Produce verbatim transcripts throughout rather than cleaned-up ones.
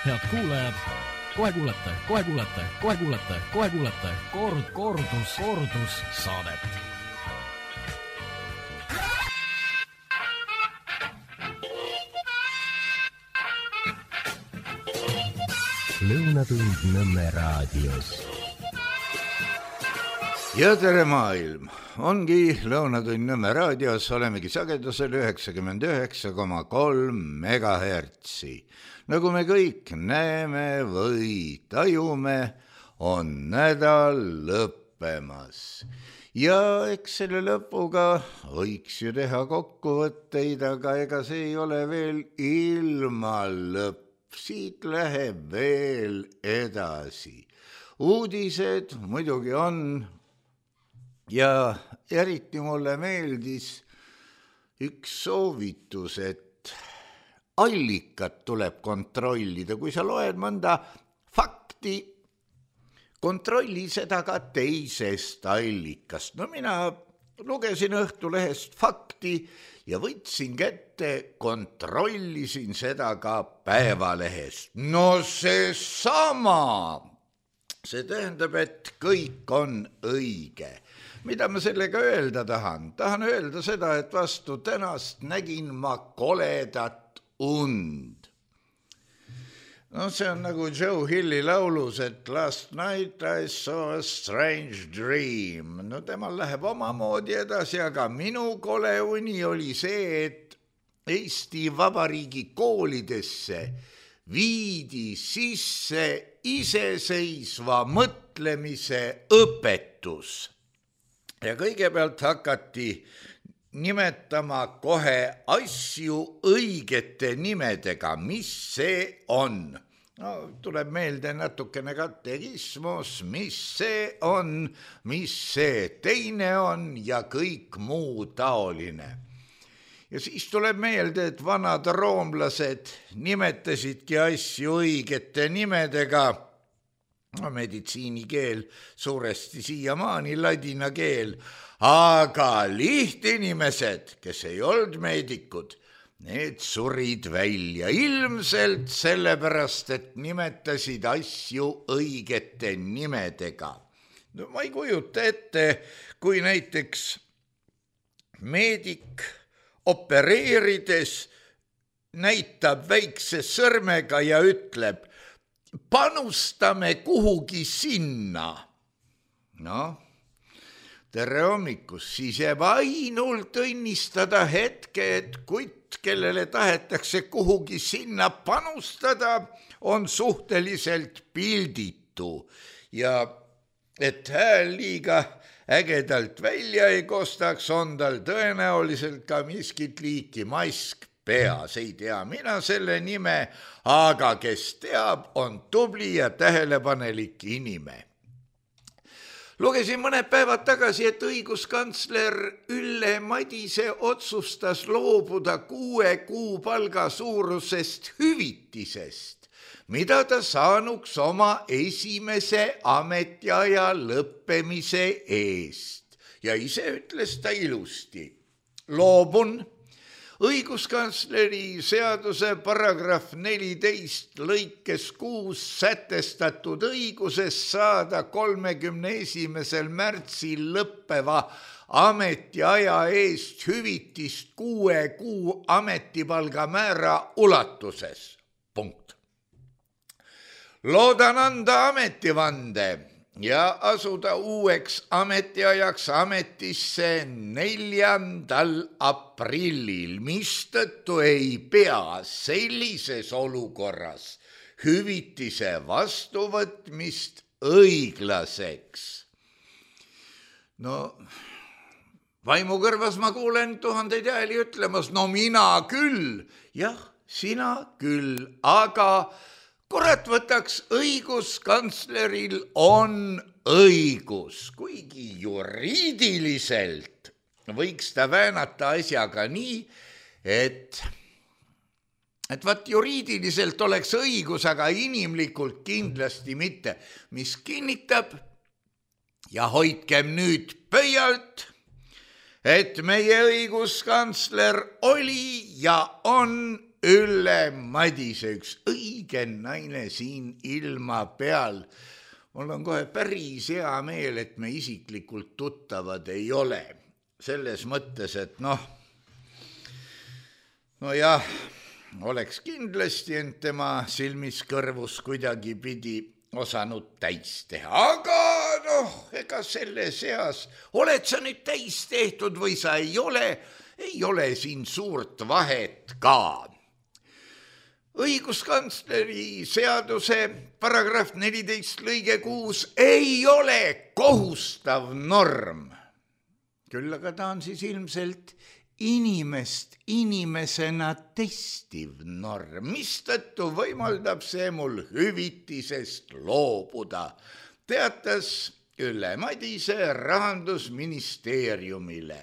Head kuulajad, kohe kuulete, kohe kuulete, kohe kuulete, kohe kuulete kord, kordus, kordus saadet. Lõunatund Nõmme raadios. Ja tere maailm! Ongi Lõunatund Nõmme raadios, olemegi sagedusel üheksakümmend üheksa koma kolm megahertsi. Nagu me kõik näeme või tajume, on nädal lõppemas. Ja eks selle lõpuga võiks ju teha kokkuvõtteid, aga ega see ei ole veel ilma lõpp. Siit läheb veel edasi. Uudised muidugi on ja eriti mulle meeldis üks soovitus, et allikat tuleb kontrollida. Kui sa loed mõnda fakti, kontrolli seda ka teisest allikast. No mina lugesin Õhtulehest fakti ja võtsin kätte, kontrollisin seda ka Päevalehest. No see sama! See tähendab, et kõik on õige. Mida ma sellega öelda tahan? Tahan öelda seda, et vastu tänast nägin ma koledat und. No see on nagu Joe Hilli laulus, et last night I saw a strange dream. No temal läheb omamoodi edasi, aga minu kole uni oli see, et Eesti Vabariigi koolidesse viidi sisse iseseisva mõtlemise õpetus. Ja kõigepealt hakati nimetama kohe asju õigete nimedega, mis see on. No, tuleb meelde natukene katekismus, mis see on, mis see teine on ja kõik muu taoline. Ja siis tuleb meelde, et vanad roomlased nimetasidki asju õigete nimedega. No, meditsiinikeel suuresti siiamaani ladina keel, aga lihtinimesed, kes ei olnud meedikud, need surid välja ilmselt sellepärast, et nimetasid asju õigete nimedega. No, ma ei kujuta ette, kui näiteks meedik opereerides näitab väikse sõrmega ja ütleb, panustame kuhugi sinna. No, tere hommikust, siis jääb ainult õnnistada hetke, et kutt, kellele tahetakse kuhugi sinna panustada, on suhteliselt pilditu ja et hääl liiga ägedalt välja ei kostaks, on tal tõenäoliselt ka miskit liiki mask peas. Ei tea mina selle nime, aga kes teab, on tubli ja tähelepanelik inime. Lugesin mõned päevad tagasi, et õiguskantsler Ülle Madise otsustas loobuda kuue kuu palga suurusest hüvitisest, mida ta saanuks oma esimese ametiaja lõppemise eest. Ja ise ütles ta ilusti, loobun õiguskantsleri seaduse paragrahv neliteist lõikes kuus sätestatud õigusest saada kolmekümne esimesel märtsil lõppeva ametiaja eest hüvitist kuue kuu ametipalga määra ulatuses. Punkt. Loodan anda ametivande ja asuda uueks ametiajaks ametisse neljandal aprillil, mistõttu ei pea sellises olukorras hüvitise vastuvõtmist õiglaseks. No, vaimukõrvas ma kuulen tuhandeid hääli ütlemas, no mina küll, jah, sina küll, aga kurat võtaks, õiguskantsleril on õigus, kuigi juriidiliselt võiks ta väänata asjaga nii, et, et vaat juriidiliselt oleks õigus, aga inimlikult kindlasti mitte, mis kinnitab, ja hoidkem nüüd pöialt, et meie õiguskantsler oli ja on Ülle Madise, üks õige naine siin ilma peal. Mul on kohe päris hea meel, et me isiklikult tuttavad ei ole. Selles mõttes, et noh, no jah, oleks kindlasti end tema silmis kõrvus kuidagi pidi osanud täis teha. Aga noh, ega selle seas, oled sa nüüd täis tehtud või sa ei ole, ei ole siin suurt vahet ka. Õiguskantsleri seaduse paragrahv neliteist lõige kuus ei ole kohustav norm. Küll aga ta on siis ilmselt inimest inimesena testiv norm, mistõttu võimaldab see mul hüvitisest loobuda, teatas Ülle Madise Rahandusministeeriumile.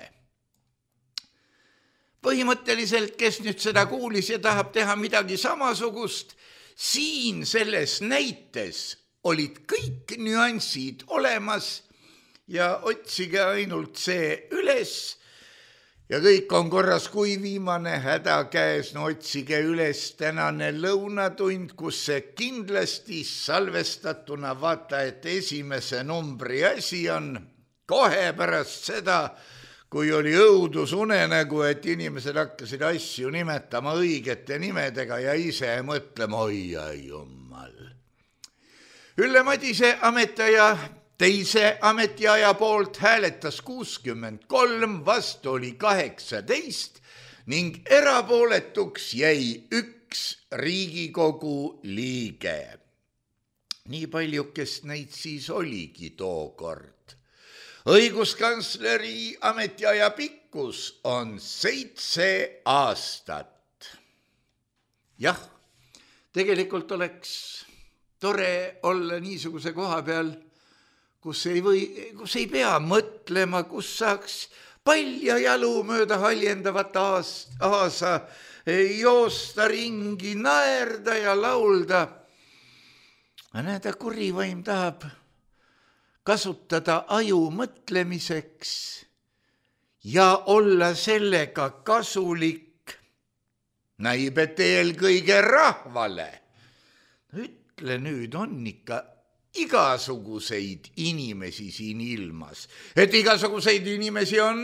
Põhimõtteliselt, kes nüüd seda kuulis ja tahab teha midagi samasugust, siin selles näites olid kõik nüansid olemas ja otsige ainult see üles ja kõik on korras, kui viimane häda käes, no otsige üles tänane lõunatund, kus see kindlasti salvestatuna vaata, et esimese numbri asi on kohe pärast seda, kui oli õudusunenägu, et inimesed hakkasid asju nimetama õigete nimedega ja ise mõtlema, oi ja jumal. Ülle Madise ametiaja teise ametiaja poolt hääletas kuuskümmend kolm, vastu oli kaheksateist ning erapooletuks jäi üks Riigikogu liige. Nii paljukest neid siis oligi tookord. Õiguskantsleri ametiaja pikkus on seitse aastat. Jah, tegelikult oleks tore olla niisuguse koha peal, kus ei, või, kus ei pea mõtlema, kus saaks palja jalu mööda haljendavat aasa, joosta ringi, naerda ja laulda. Näeda, kurivaim tahab kasutada aju mõtlemiseks ja olla sellega kasulik. Näib, et eelkõige rahvale. Ütle nüüd, on ikka igasuguseid inimesi siin ilmas. Et igasuguseid inimesi on,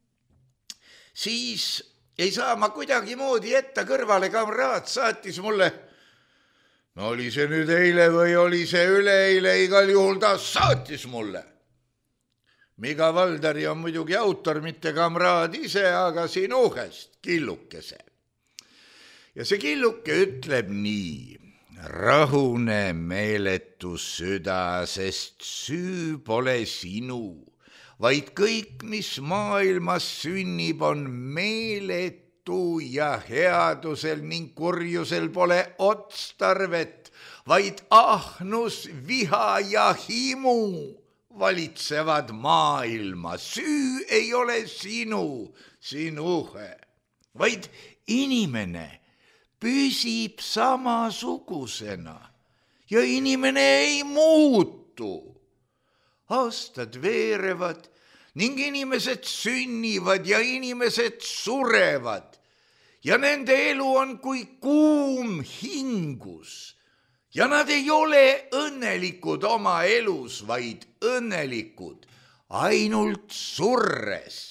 siis ei saa ma kuidagi moodi etta kõrvale. Kamraad saatis mulle, no oli see nüüd eile või oli see üleeile, igal juhul ta saatis mulle. Miga Valdari on muidugi autor, mitte kamraad ise, aga sinuhest killukese. Ja see killuke ütleb nii: rahune meeletu süda, sest süü pole sinu, vaid kõik, mis maailmas sünnib, on meeletu ja headusel ning kurjusel pole otstarvet, vaid ahnus, viha ja himu valitsevad maailma. Süü ei ole sinu, sinuhe, vaid inimene püsib samasugusena ja inimene ei muutu. Aastad veerevad ning inimesed sünnivad ja inimesed surevad ja nende elu on kui kuum hingus ja nad ei ole õnnelikud oma elus, vaid õnnelikud ainult surres.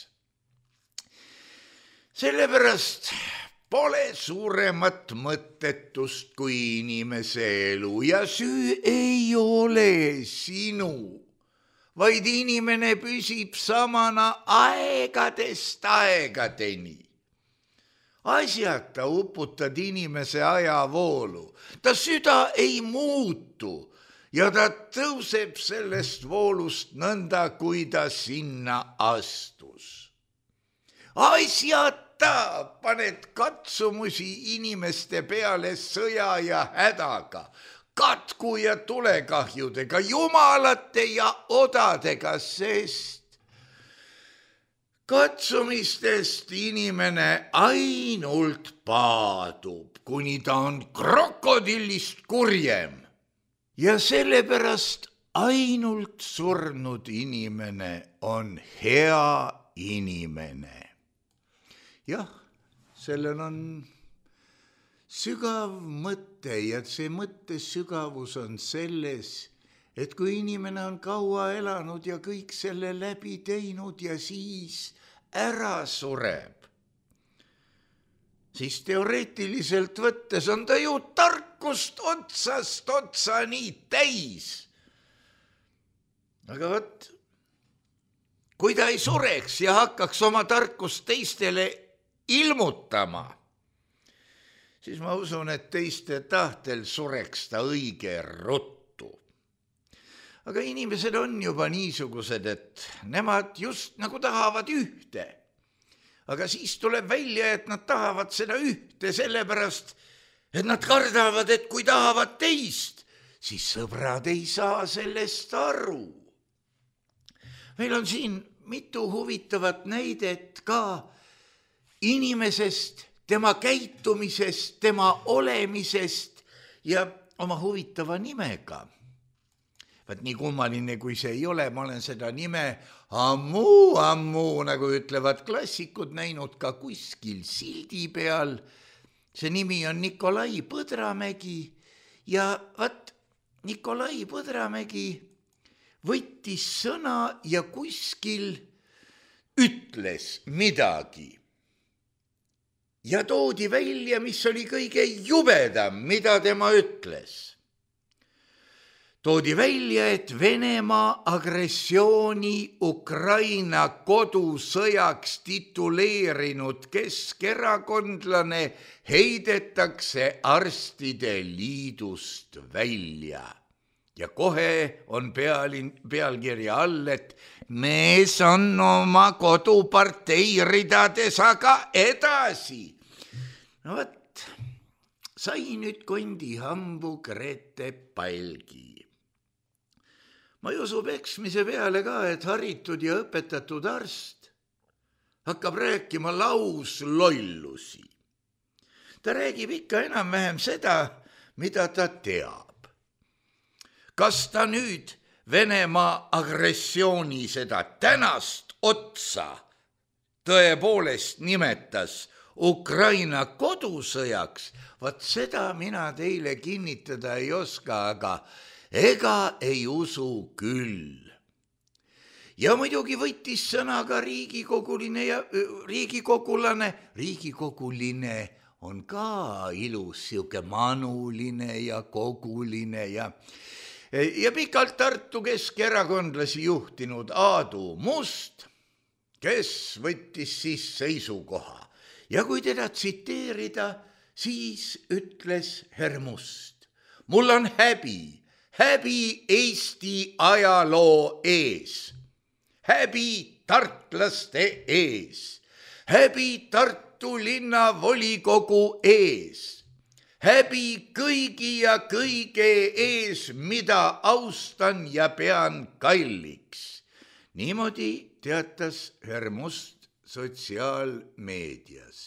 Sellepärast pole suuremat mõttetust kui inimese elu ja süü ei ole sinu, vaid inimene püsib samana aegadest aegadeni. Asjata uputad inimese ajavoolu, ta süda ei muutu ja ta tõuseb sellest voolust nõnda, kui ta sinna astus. Asjata paned katsumusi inimeste peale sõja ja hädaga, katku ja tulekahjudega, jumalate ja odadega, sest katsumistest inimene ainult paadub, kuni ta on krokodillist kurjem. Ja sellepärast ainult surnud inimene on hea inimene. Jah, sellel on sügav mõte ja see mõtte sügavus on selles, et kui inimene on kaua elanud ja kõik selle läbi teinud ja siis ära sureb, siis teoreetiliselt võttes on ta ju tarkust otsast otsani täis. Aga võt, kui ta ei sureks ja hakkaks oma tarkust teistele ilmutama, siis ma usun, et teiste tahtel sureks ta õige ruttu. Aga inimesed on juba niisugused, et nemad just nagu tahavad ühte. Aga siis tuleb välja, et nad tahavad seda ühte sellepärast, et nad kardavad, et kui tahavad teist, siis sõbrad ei saa sellest aru. Meil on siin mitu huvitavat näidet ka inimesest, tema käitumisest, tema olemisest ja oma huvitava nimega. Vaat nii kummaline, kui see ei ole, ma olen seda nime ammu, ammu, nagu ütlevad klassikud, näinud ka kuskil sildi peal. See nimi on Nikolai Põdramägi ja vaat Nikolai Põdramägi võttis sõna ja kuskil ütles midagi. Ja toodi välja, mis oli kõige jubedam, mida tema ütles. Toodi välja, et Venemaa agressiooni Ukraina kodusõjaks tituleerinud keskerakondlane heidetakse arstide liidust välja. Ja kohe on pealin, pealkirja all, et mees on oma kodupartei ridades aga edasi. No võt, sai nüüd kondi hambu Grete Palgi. Ma ei usu peksmise peale ka, et haritud ja õpetatud arst hakkab rääkima lauslollusi. Ta räägib ikka enam-vähem seda, mida ta teab. Kas ta nüüd Venemaa agressiooni seda tänast otsa tõepoolest nimetas Ukraina kodusõjaks, vaat seda mina teile kinnitada ei oska, aga ega ei usu küll. Ja muidugi võttis sõna ka riigikoguline ja riigikogulane, riigikoguline on ka ilus, siuke manuline ja koguline ja Ja pikalt Tartu keskerakondlasi juhtinud Aadu Must, kes võttis siis seisukoha. Ja kui teda tsiteerida, siis ütles Herr Must, mul on häbi, häbi Eesti ajaloo ees, häbi tartlaste ees, häbi Tartu linna volikogu ees, häbi kõigi ja kõige ees, mida austan ja pean kalliks. Niimoodi teatas Herr Must sotsiaalmeedias.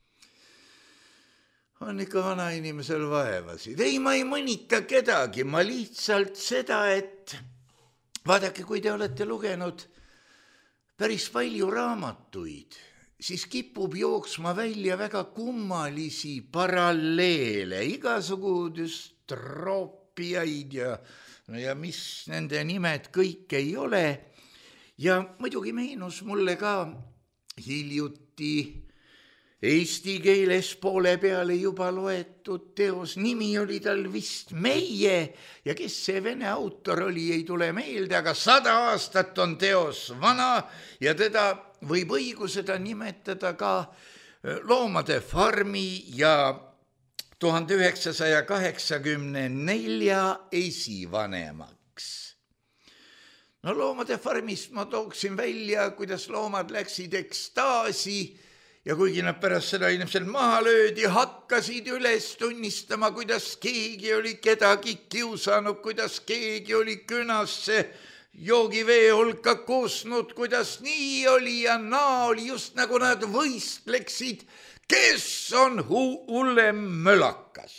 On ikka vanainimesel vaevasid. Ei, ma ei mõnita kedagi, ma lihtsalt seda, et vaadake, kui te olete lugenud päris palju raamatuid, siis kipub jooksma välja väga kummalisi paralleele, igasugust troopiaid ja, ja mis nende nimed kõik ei ole. Ja muidugi meenus mulle ka hiljuti eesti keeles poole peale juba loetud teos, nimi oli tal vist Meie ja kes see vene autor oli, ei tule meelde, aga sada aastat on teos vana ja teda võib õiguseda nimetada ka Loomade farmi ja tuhande üheksasaja kaheksakümne nelja esivanemaks. No Loomade farmist ma tooksin välja, kuidas loomad läksid ekstaasi ja kuigi nad pärast seda ilmselt maha löödi, hakkasid üles tunnistama, kuidas keegi oli kedagi kiusanud, kuidas keegi oli künasse joogivee hulka kusnud, kuidas nii oli ja naa oli, just nagu nad võistleksid, kes on hullem mölakas.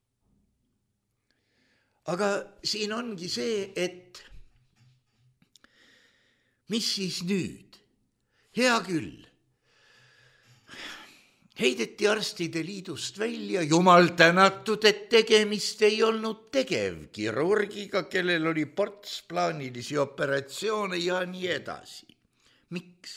Aga siin ongi see, et mis siis nüüd? Hea küll. heideti arstide liidust välja, jumal tänatud, et tegemist ei olnud tegevkirurgiga, kellel oli ports plaanilisi operatsioone ja nii edasi. Miks?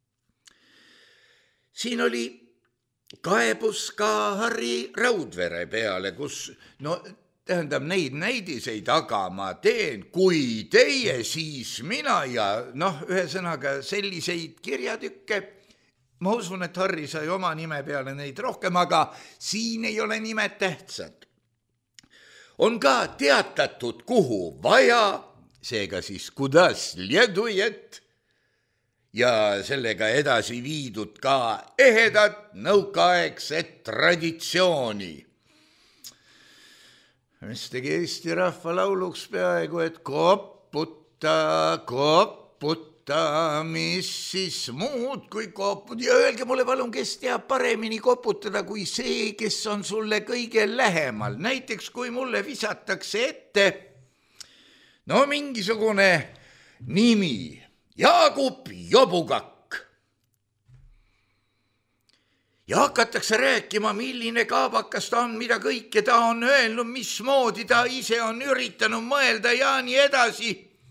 Siin oli kaebus ka Harri Raudvere peale, kus, no tähendab, neid näidiseid, aga ma teen, kui teie, siis mina ja noh, ühesõnaga selliseid kirjatükke. Ma usun, et Harri sai oma nime peale neid rohkem, aga siin ei ole nimed tähtsad. On ka teatatud, kuhu vaja, seega siis kuidas следует, ja sellega edasi viidud ka ehedat nõukaaegset traditsiooni. Mis tegi Eesti rahva lauluks peaaegu, et koputa, koputa, mis siis muud kui koput. Ja öelge mulle palun, kes teab paremini koputada kui see, kes on sulle kõige lähemal. Näiteks kui mulle visatakse ette, no mingisugune nimi, Jaagup Jobugakk. Ja hakatakse rääkima, milline kaabakas ta on, mida kõike ta on öelnud, mismoodi ta ise on üritanud mõelda ja nii edasi.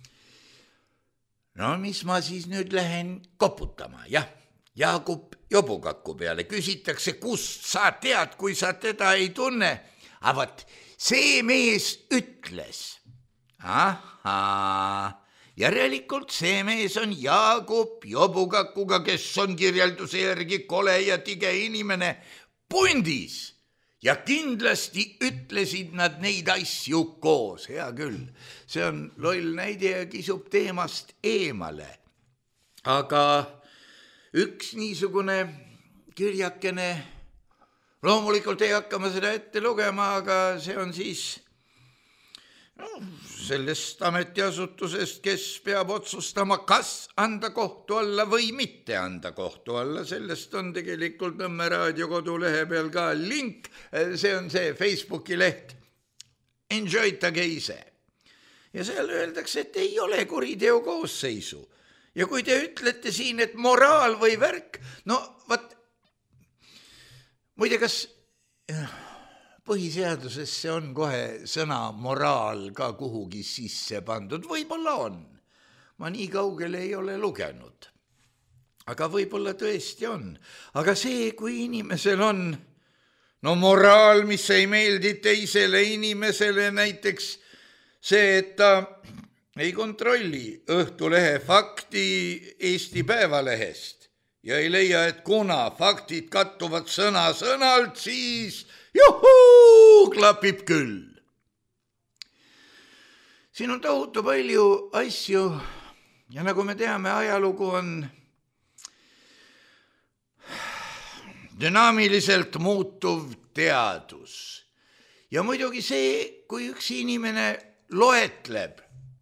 No mis ma siis nüüd lähen koputama, jah, Jaagup Jobugaku peale. Küsitakse, kust sa tead, kui sa teda ei tunne. Aga see mees ütles. Ahaa. Järelikult see mees on Jaagup Jobugakuga, kes on kirjelduse järgi kole ja tige inimene pundis. Ja kindlasti ütlesid nad neid asju koos. Hea küll, see on loll näide ja kisub teemast eemale. Aga üks niisugune kirjakene, loomulikult ei hakka ma seda ette lugema, aga see on siis no, sellest ametiasutusest, kes peab otsustama, kas anda kohtu alla või mitte anda kohtu alla. Sellest on tegelikult Nõmme raadio kodulehe peal ka link. See on see Facebooki leht. Enjoytage ise. Ja seal öeldakse, et ei ole kuriteo koosseisu. Ja kui te ütlete siin, et moraal või värk, no vaat, muide, kas põhiseadusesse on kohe sõna moraal ka kuhugi sisse pandud? Võib-olla on. Ma nii kaugele ei ole lugenud. Aga võib-olla tõesti on. Aga see, kui inimesel on no moraal, mis ei meeldi teisele inimesele, näiteks see, et ta ei kontrolli Õhtulehe fakti Eesti Päevalehest ja ei leia, et kuna faktid kattuvad sõna sõnalt, siis juhuu, klapib küll. Siin on tohutu palju asju ja nagu me teame, ajalugu on dünaamiliselt muutuv teadus. Ja muidugi see, kui üks inimene loetleb,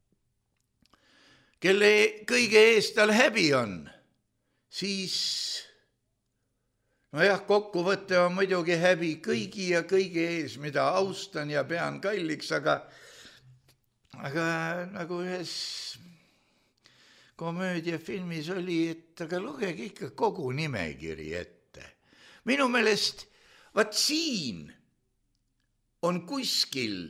kelle kõige eest tal häbi on, siis no jah, kokkuvõte on muidugi häbi kõigi ja kõige ees, mida austan ja pean kalliks, aga, aga nagu ühes komöödiafilmis oli, et aga lugege ikka kogu nimekiri ette. Minu meelest, vaat siin on kuskil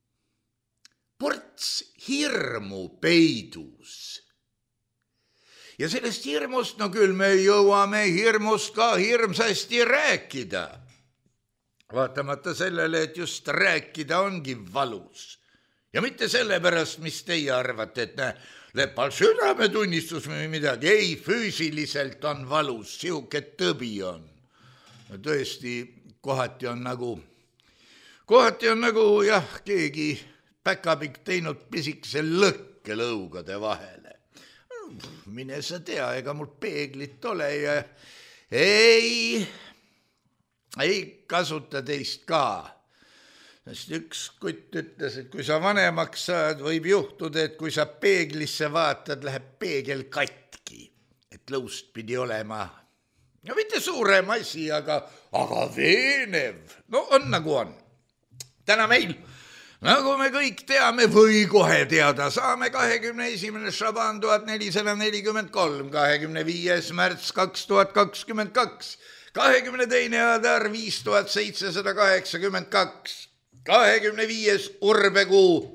ports hirmu peidus. Ja sellest hirmust, no küll me jõuame hirmust ka hirmsasti rääkida. Vaatamata sellele, et just rääkida ongi valus. Ja mitte sellepärast, mis teie arvate, et näe, lepal südametunnistus või midagi. Ei, füüsiliselt on valus, siuke tõbi on. Ja tõesti, kohati on nagu, kohati on nagu, jah, keegi päkapikk teinud pisikese lõkke lõugade vahele. Mine sa tea, ega mul peeglit ole ja ei, ei kasuta teist ka. Sest üks kutt ütles, et kui sa vanemaks saad, võib juhtuda, et kui sa peeglisse vaatad, läheb peegel katki. Et lõust pidi olema, no mitte suurem asi, aga, aga veenev. No on nagu on. Täna meil, nagu me kõik teame või kohe teada saame, kahekümne esimene Šaban tuhat nelisada nelikümmend kolm, kahekümne viies märts kaks tuhat kakskümmend kaks. kahekümne teine Adar viis tuhat seitsesada kaheksakümmend kaks, kahekümne viies Urbekuu.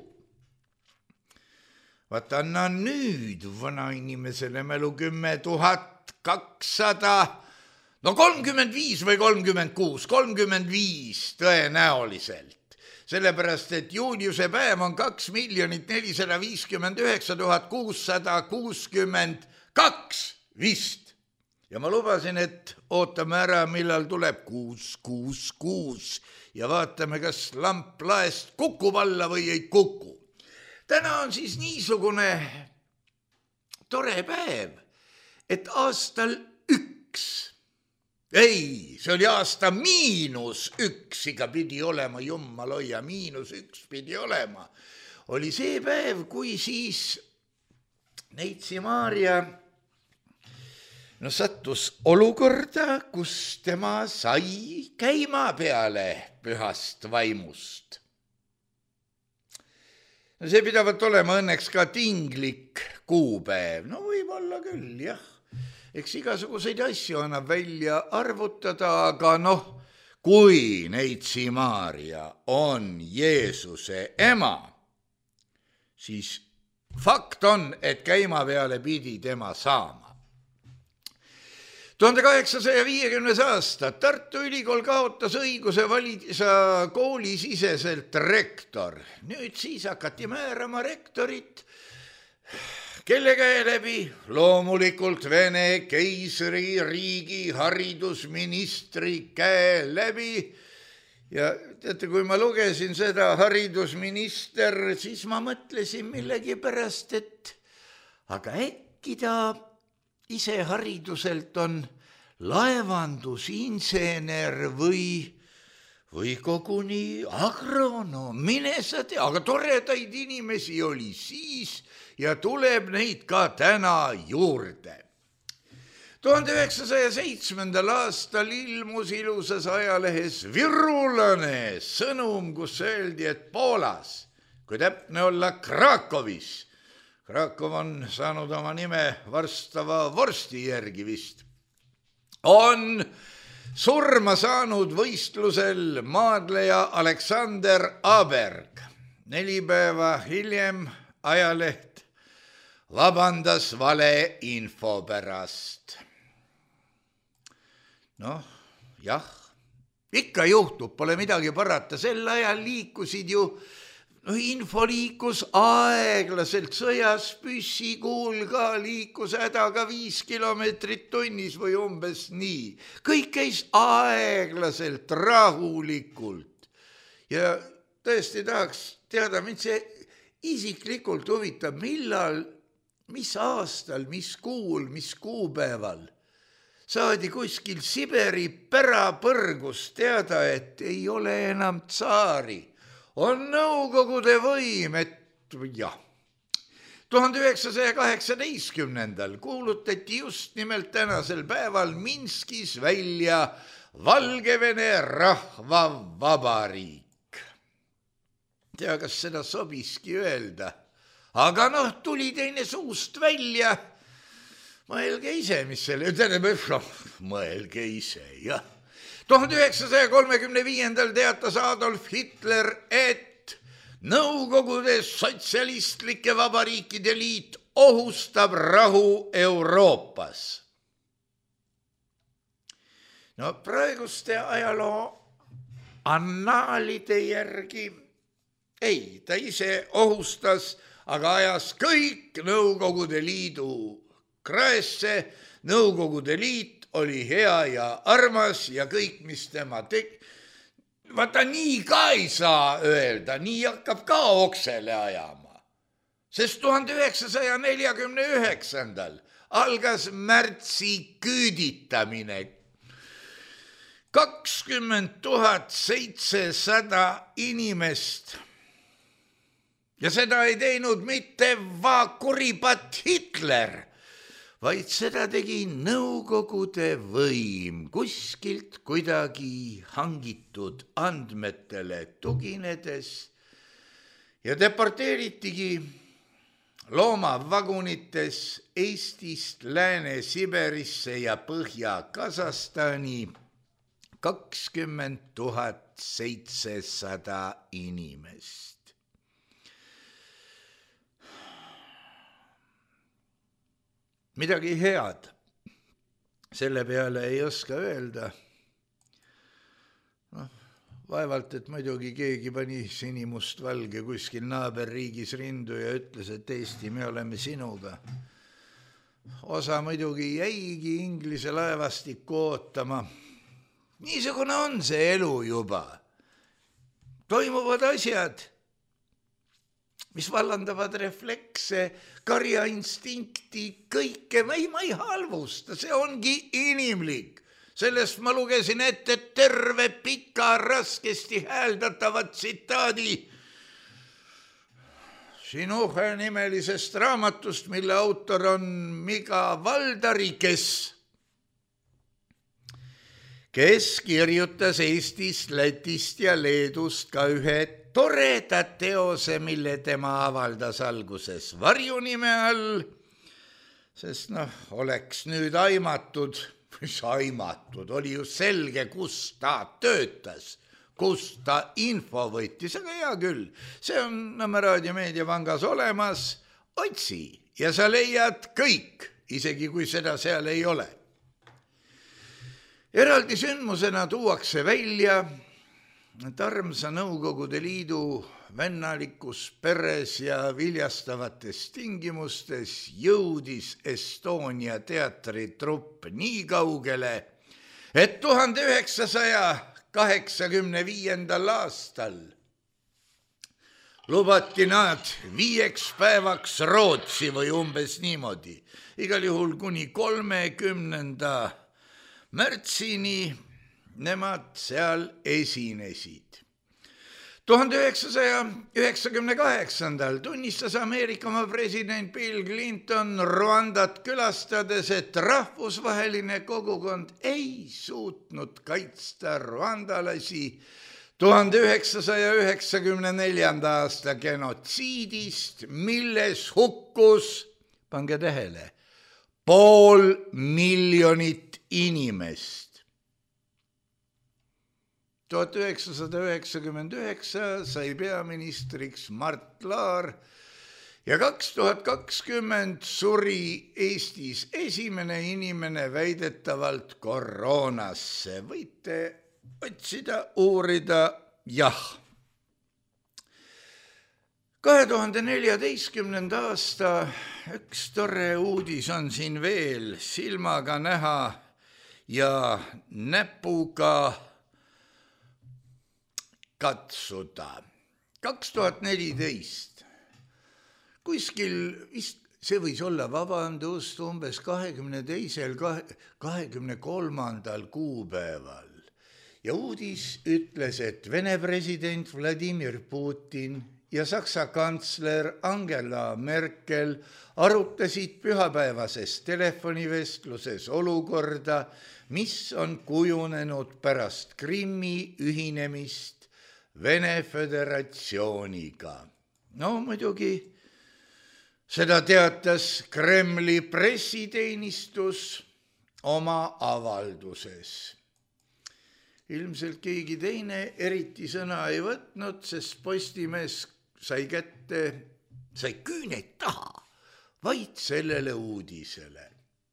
Vaata, anna nüüd vanainimesele mälu kümme tuhat kakssada, no kolmkümmend viis või kolmkümmend kuus, kolmkümmend viis tõenäoliselt. Sellepärast, et Juliuse päev on kaks miljonit nelisada viiskümmend üheksa tuhat kuussada kuuskümmend kaks vist. Ja ma lubasin, et ootame ära, millal tuleb kuus, kuus, kuus ja vaatame, kas lamp laest kukub alla või ei kuku. Täna on siis niisugune tore päev, et aastal üks, ei, see oli aasta miinus üks, iga pidi olema, jummal hoia, miinus üks pidi olema, oli see päev, kui siis Neitsi Maarja no sattus olukorda, kus tema sai käima peale pühast vaimust. No see pidavat olema õnneks ka tinglik kuupäev, no võib-olla küll, jah. Eks igasuguseid asju annab välja arvutada, aga noh, kui Neitsi Maarja on Jeesuse ema, siis fakt on, et käima peale pidi tema saama. tuhande kaheksasaja viiekümnes aasta Tartu Ülikool kaotas õiguse valida koolisiseselt rektor. Nüüd siis hakati määrama rektorit, kelle käe läbi loomulikult Vene keisri riigi haridusministri käe läbi. Ja teate, kui ma lugesin seda haridusminister, siis ma mõtlesin millegi pärast, et aga äkki ta ise hariduselt on laevandusinsener või, või koguni agronoom, mine sa tea, aga toredaid inimesi oli siis ja tuleb neid ka täna juurde. tuhande üheksasaja seitsmendal aastal ilmus ilusas ajalehes Virulane sõnum, kus öeldi, et Poolas, kui täpne olla Krakowis, Krakow on saanud oma nime varstava vorsti järgi vist, on surma saanud võistlusel maadleja Aleksander Aberg. Neli päeva hiljem ajaleht vabandas vale info pärast. Noh, jah, ikka juhtub, pole midagi parata, sel ajal liikusid ju No info liikus aeglaselt, sõjas püssikuul ka liikus hädaga viis kilomeetrit tunnis või umbes nii. Kõik käis aeglaselt, rahulikult. Ja tõesti tahaks teada, mind see isiklikult huvitab, millal, mis aastal, mis kuul, mis kuupäeval saadi kuskil Siberi pärapõrgus teada, et ei ole enam tsaari. On nõukogude võim, et jah. tuhande üheksasaja kaheksateistkümnendal kuulutati just nimelt tänasel päeval Minskis välja Valgevene rahvavabariik. Tea, kas seda sobiski öelda, aga noh, tuli teine suust välja. Mõelge ise, mis selle, tähendab, mõelge ise, jah. tuhande üheksasaja kolmekümne viiendal teatas Adolf Hitler, et Nõukogude sotsialistlike vabariikide liit ohustab rahu Euroopas. No praeguste ajaloo annaalide järgi ei, ta ise ohustas, aga ajas kõik Nõukogude liidu kraesse. Nõukogude liit oli hea ja armas ja kõik, mis tema tegi. Vaata, nii ka ei saa öelda, nii hakkab ka oksele ajama. Sest tuhande üheksasaja neljakümne üheksandal algas märtsi küüditamine. kakskümmend tuhat seitsesada inimest. Ja seda ei teinud mitte vakuripat Hitler, vaid seda tegi Nõukogude võim kuskilt kuidagi hangitud andmetele tuginedes ja deporteeritigi loomavagunites Eestist Lääne-Siberisse ja Põhja-Kasahstani kakskümmend tuhat seitsesada inimest. Midagi head selle peale ei oska öelda. No, vaevalt, et muidugi keegi pani sinimust valge kuskil naaberriigis rindu ja ütles, et Eesti, me oleme sinuga. Osa muidugi jäigi Inglise laevastikku ootama. Niisugune on see elu juba. Toimuvad asjad, mis vallandavad reflekse, karjainstinkti, kõike, ma ei, ma ei halvusta, see ongi inimlik. Sellest ma lugesin ette terve pika, raskesti hääldatava tsitaadi Sinuhe nimelisest raamatust, mille autor on Miga Valdari, kes, kes kirjutas Eestist, Lätist ja Leedust ka ühe toreda teose, mille tema avaldas alguses varjunime all, sest noh, oleks nüüd aimatud, mis aimatud, oli ju selge, kus ta töötas, kus ta info võttis, aga hea küll, see on Nõmme raadiomeediapangas olemas, otsi ja sa leiad kõik, isegi kui seda seal ei ole. Eraldi sündmusena tuuakse välja, et armsa Nõukogude Liidu vennalikus peres ja viljastavates tingimustes jõudis Estonia teatritrupp nii kaugele, et tuhande üheksasaja kaheksakümne viiendal aastal lubati nad viieks päevaks Rootsi või umbes niimoodi, igal juhul kuni kolmekümnenda märtsini nemad seal esinesid. tuhande üheksasaja üheksakümne kaheksandal tunnistas Ameerika oma president Bill Clinton Rwandat külastades, et rahvusvaheline kogukond ei suutnud kaitsta rwandalasi tuhande üheksasaja üheksakümne neljanda aasta genotsiidist, milles hukkus, pange tähele, pool miljonit inimest. tuhat üheksasada üheksakümmend üheksa sai peaministriks Mart Laar ja kaks tuhat kakskümmend suri Eestis esimene inimene väidetavalt koroonasse. Võite otsida, uurida, jah. kahe tuhande neljateistkümnenda aasta üks tore uudis on siin veel silmaga näha ja näpuga katsuda. kaks tuhat neliteist kuskil vist see võis olla vabandust umbes kahekümne teisel, kahekümne kolmandal kuupäeval ja uudis ütles, et Vene president Vladimir Putin ja Saksa kantsler Angela Merkel arutasid pühapäevases telefonivestluses olukorda, mis on kujunenud pärast Krimmi ühinemist Vene Föderatsiooniga. No muidugi seda teatas Kremli pressiteenistus oma avalduses. Ilmselt keegi teine eriti sõna ei võtnud, sest Postimees sai kätte, sai küüned taha vaid sellele uudisele.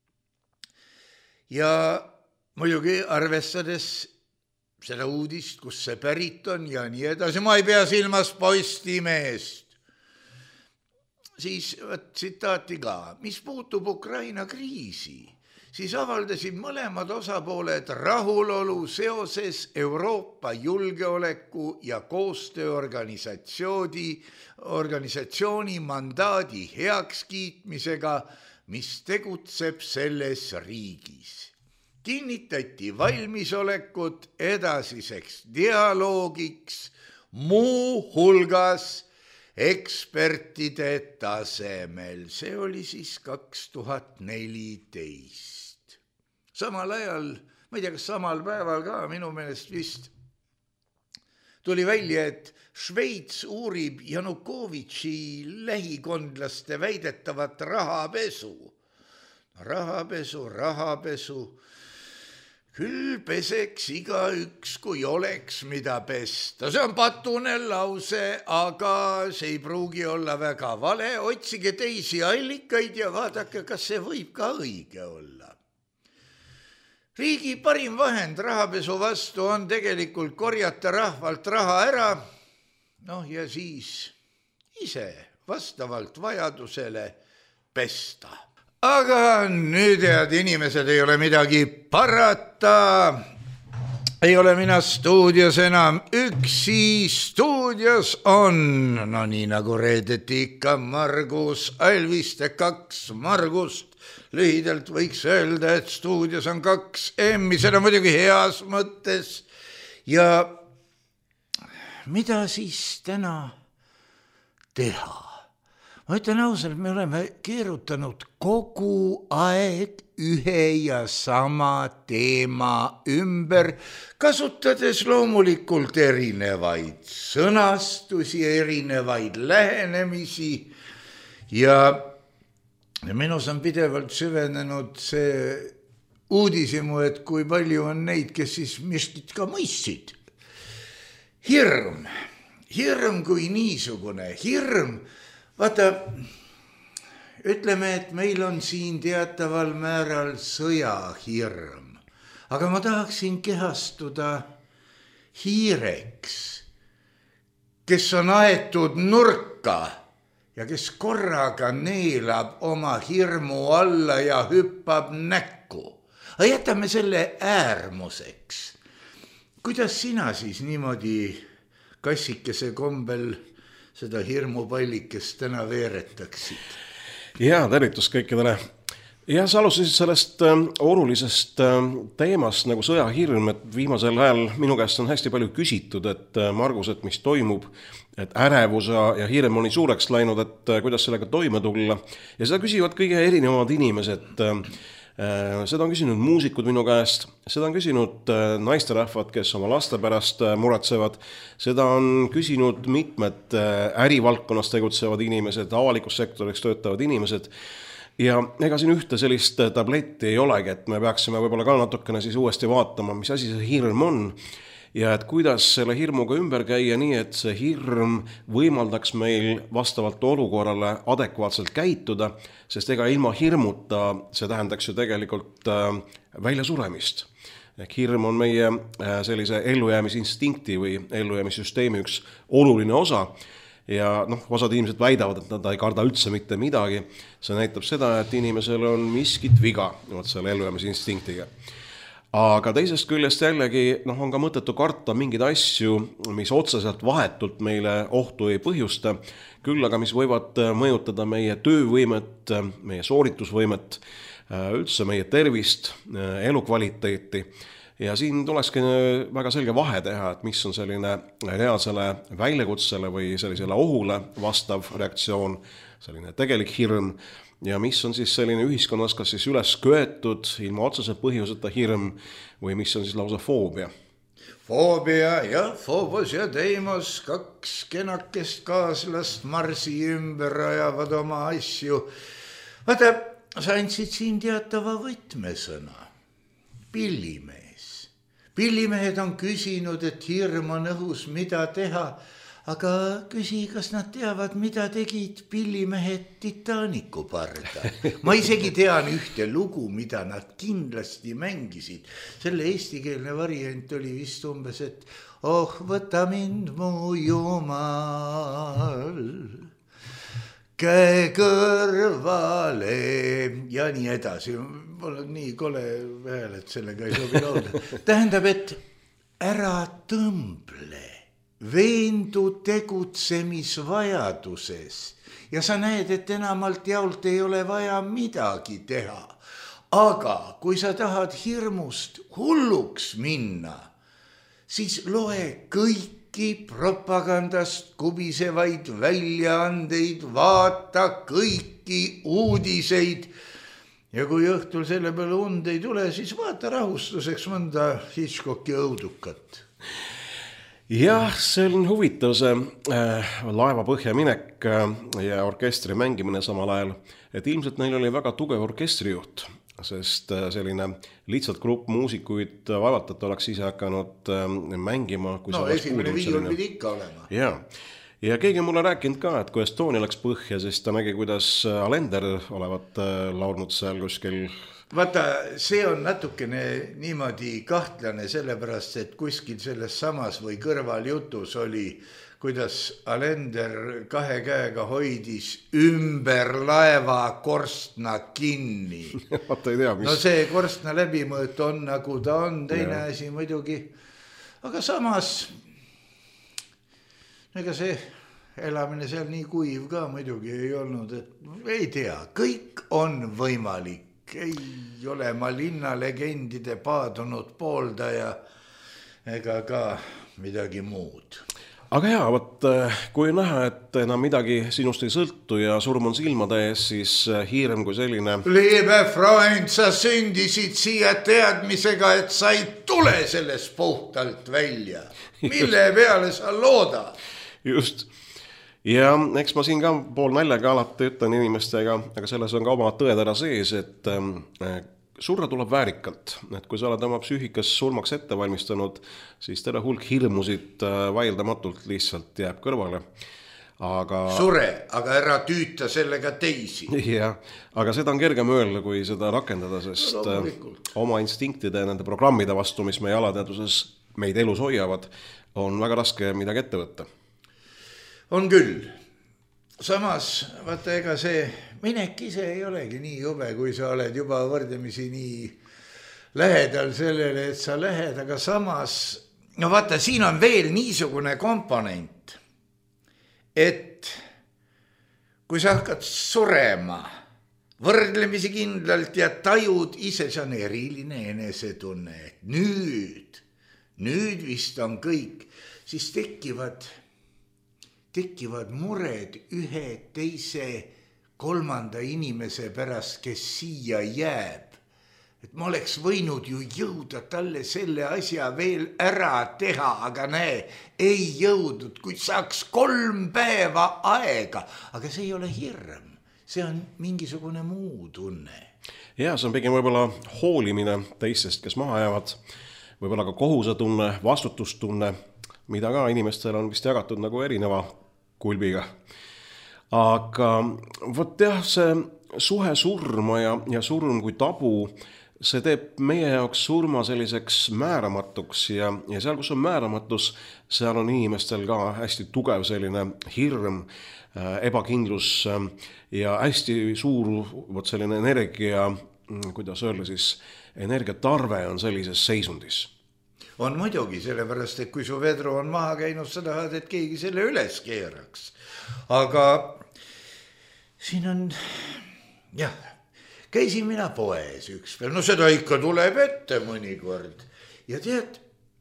Ja muidugi arvestades seda uudist, kus see pärit on ja nii edasi, ma ei pea silmas Postimeest. Siis tsitaati ka, mis puutub Ukraina kriisi, siis avaldasid mõlemad osapooled rahulolu seoses Euroopa julgeoleku ja koostööorganisatsiooni organisatsiooni mandaadi heakskiitmisega, mis tegutseb selles riigis. Kinnitati valmisolekut edasiseks dialoogiks, muu hulgas ekspertide tasemel. See oli siis kaks tuhat neliteist. Samal ajal, ma ei tea, kas samal päeval ka, minu meelest vist, tuli välja, et Šveits uurib Janukovitši lähikondlaste väidetavat rahapesu. Rahapesu, rahapesu. küll peseks igaüks, kui oleks mida pesta. See on patune lause, aga see ei pruugi olla väga vale. Otsige teisi allikaid ja vaadake, kas see võib ka õige olla. Riigi parim vahend rahapesu vastu on tegelikult korjata rahvalt raha ära, noh ja siis ise vastavalt vajadusele pesta. Aga nüüd, head inimesed, ei ole midagi parata. Ei ole mina stuudios enam üksi. Stuudios on, no nii nagu reedeti ikka, Margus Alviste, kaks Margust. Lühidalt võiks öelda, et stuudios on kaks emmi, seda muidugi heas mõttes. Ja mida siis täna teha? Ma ütlen ausalt, me oleme keerutanud kogu aeg ühe ja sama teema ümber, kasutades loomulikult erinevaid sõnastusi, erinevaid lähenemisi ja minus on pidevalt süvenenud see uudisimu, et kui palju on neid, kes siis miskit ka mõistsid. Hirm, hirm kui niisugune, hirm. Vaata, ütleme, et meil on siin teataval määral sõjahirm, aga ma tahaksin kehastuda hiireks, kes on aetud nurka ja kes korraga neelab oma hirmu alla ja hüppab näkku. Aga jätame selle äärmuseks. Kuidas sina siis niimoodi kassikese kombel seda hirmupallikest täna veeretaksid? Ja, tervitus kõikidele. Ja sa alustasid sellest äh, olulisest äh, teemast nagu sõjahirm, et viimasel ajal minu käest on hästi palju küsitud, et äh, Margus, et mis toimub, et ärevus ja hirm on nii suureks läinud, et äh, kuidas sellega toime tulla. Ja seda küsivad kõige erinevad inimesed. Äh, Seda on küsinud muusikud minu käest, seda on küsinud naisterahvad, kes oma laste pärast muretsevad, seda on küsinud mitmed ärivaldkonnas tegutsevad inimesed, avalikus sektoriks töötavad inimesed ja ega siin ühte sellist tabletti ei olegi, et me peaksime võib-olla ka natukene siis uuesti vaatama, mis asi see hirm on ja et kuidas selle hirmuga ümber käia nii, et see hirm võimaldaks meil vastavalt olukorrale adekvaatselt käituda, sest ega ilma hirmuta see tähendaks ju tegelikult äh, väljasuremist. Ehk hirm on meie äh, sellise ellujäämisinstinkti või ellujäämissüsteemi üks oluline osa ja noh, osad inimesed väidavad, et nad ei karda üldse mitte midagi. See näitab seda, et inimesel on miskit viga selle ellujäämisinstinktiga. Aga teisest küljest jällegi noh, on ka mõttetu karta mingeid asju, mis otseselt vahetult meile ohtu ei põhjusta, küll aga mis võivad mõjutada meie töövõimet, meie sooritusvõimet, üldse meie tervist, elukvaliteeti. Ja siin tulekski väga selge vahe teha, et mis on selline reaalsele väljakutsele või sellisele ohule vastav reaktsioon, selline tegelik hirm, ja mis on siis selline ühiskonnas kas siis üles köetud, ilma otsese põhjuseta hirm või mis on siis lausa foobia? Foobia, jah, foobos ja teimos, kaks kenakest kaaslast marsi ümber ajavad oma asju. Vaata, sa andsid siin teatava võtmesõna. Pillimees. Pillimehed on küsinud, et hirm on õhus, mida teha. Aga küsi, kas nad teavad, mida tegid pillimehed Titanicu parda. Ma isegi tean ühte lugu, mida nad kindlasti mängisid. Selle eestikeelne variant oli vist umbes, et oh, võta mind mu jumal, käe kõrvale ja nii edasi. Mul on nii kole hääl, et sellega ei sobi laulda. Tähendab, et ära tõmble. Veendu tegutsemisvajaduses ja sa näed, et enamalt jaolt ei ole vaja midagi teha. Aga kui sa tahad hirmust hulluks minna, siis loe kõiki propagandast kubisevaid väljaandeid, vaata kõiki uudiseid ja kui õhtul selle peale und ei tule, siis vaata rahustuseks mõnda Hitchcocki õudukat. Jah, see on huvitav see äh, laeva põhja minek äh, ja orkestri mängimine samal ajal, et ilmselt neil oli väga tugev orkestrijuht, sest selline lihtsalt grupp muusikuid vaevalt, et oleks ise hakanud mängima. No esimene viiul pidi ikka olema. Jaa. Ja keegi on mulle rääkinud ka, et kui Estonia läks põhja, siis ta nägi, kuidas Alender olevat laulnud seal kuskil. Vaata, see on natukene niimoodi kahtlane, sellepärast, et kuskil selles samas või kõrval jutus oli, kuidas Alender kahe käega hoidis ümber laeva korstna kinni. Vaata ei tea, mis... No see korstna läbimõõt on nagu ta on, teine ja. Asi muidugi. Aga samas... Ega see elamine seal nii kuiv ka muidugi ei olnud, et ei tea, kõik on võimalik, ei ole ma linnalegendide paadunud pooldaja ega ka midagi muud. Aga jaa, võt, kui näha, et enam midagi sinust ei sõltu ja surm on silmade ees, siis Hiirem kui selline... Liebe Freund, sa sündisid siia teadmisega, et sa ei tule sellest puhtalt välja. Mille peale sa loodad? Just. Ja eks ma siin ka pool näljaga alati ütlen inimestega, aga selles on ka oma tõetera sees, et äh, surra tuleb väärikalt. Et kui sa oled oma psüühikas surmaks ette valmistanud, siis terve hulk hirmusid äh, vaildamatult lihtsalt jääb kõrvale. Aga... Sure, aga ära tüüta sellega teisi. Jah, aga seda on kergem öelda, kui seda rakendada, sest no, oma instinktide ja nende programmide vastu, mis meie alateaduses meid elus hoiavad, on väga raske midagi ette võtta. On küll. Samas, vaata, ega see minek ise ei olegi nii jube, kui sa oled juba võrdlemisi nii lähedal sellele, et sa lähed, aga samas, no vaata, siin on veel niisugune komponent, et kui sa hakkad surema võrdlemisi kindlalt ja tajud ise, see on eriline enesetunne, et nüüd, nüüd vist on kõik, siis tekivad... tekivad mured ühe, teise, kolmanda inimese pärast, kes siia jääb. Et ma oleks võinud ju jõuda talle selle asja veel ära teha, aga näe, ei jõudnud, kui saaks kolm päeva aega. Aga see ei ole hirm, see on mingisugune muu tunne. Ja, see on pigem võib-olla hoolimine teistest, kes maha jäävad, võib-olla ka kohusetunne, vastutustunne, mida ka inimestel on vist jagatud nagu erineva kulbiga. Aga võt jah, see suhe surma ja, ja surm kui tabu, see teeb meie jaoks surma selliseks määramatuks ja, ja seal, kus on määramatus, seal on inimestel ka hästi tugev selline hirm, ebakindlus ja hästi suur võt selline energia, kuidas öelda siis, energiatarve on sellises seisundis. On muidugi, sellepärast, et kui su vedru on maha käinud, sa tahad, et keegi selle üles keeraks. Aga siin on, jah, käisin mina poes üks veel, no seda ikka tuleb ette mõnikord. Ja tead,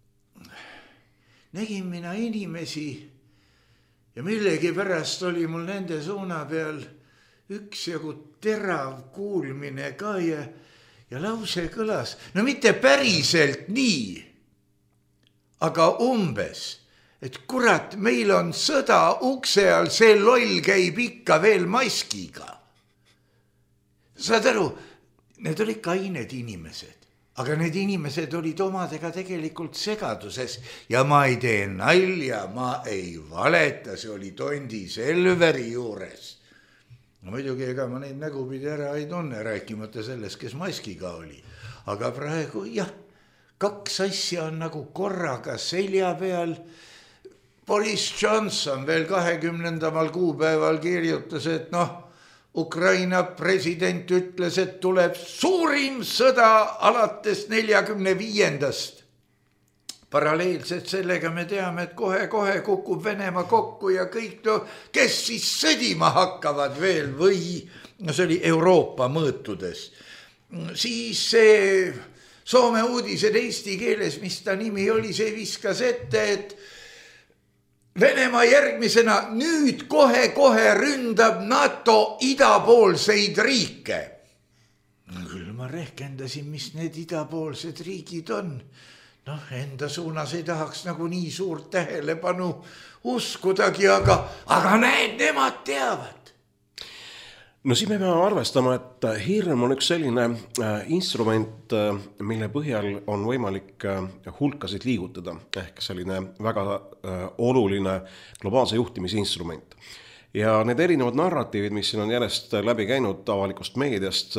nägin mina inimesi ja millegi pärast oli mul nende suuna peal üks jagu terav kuulmine ka ja, ja lause kõlas. No mitte päriselt nii, aga umbes, et kurat, meil on sõda ukse all, see loll käib ikka veel maskiga. Saad aru, need olid kained inimesed, aga need inimesed olid omadega tegelikult segaduses ja ma ei tee nalja, ma ei valeta, see oli Tondi Selveri juures. No muidugi ega ma neid nägupidi ära ei tunne, rääkimata sellest, kes maskiga oli. Aga praegu, jah, kaks asja on nagu korraga selja peal. Boris Johnson veel kahekümnendamal kuupäeval kirjutas, et noh, Ukraina president ütles, et tuleb suurim sõda alates neljakümne viiendast. Paralleelselt sellega me teame, et kohe-kohe kukub Venemaa kokku ja kõik, no, kes siis sõdima hakkavad veel või, no see oli Euroopa mõõtudes. Siis see Soome uudised eesti keeles, mis ta nimi oli, see viskas ette, et Venemaa järgmisena nüüd kohe-kohe ründab NATO idapoolseid riike. Küll ma rehkendasin, mis need idapoolsed riigid on. Noh, enda suunas ei tahaks nagu nii suurt tähelepanu uskudagi, aga, aga näed, nemad teavad. no siin me peame arvestama, et hirm on üks selline instrument, mille põhjal on võimalik hulkasid liigutada, ehk selline väga oluline globaalse juhtimise instrument. Ja need erinevad narratiivid, mis siin on järjest läbi käinud avalikust meediast,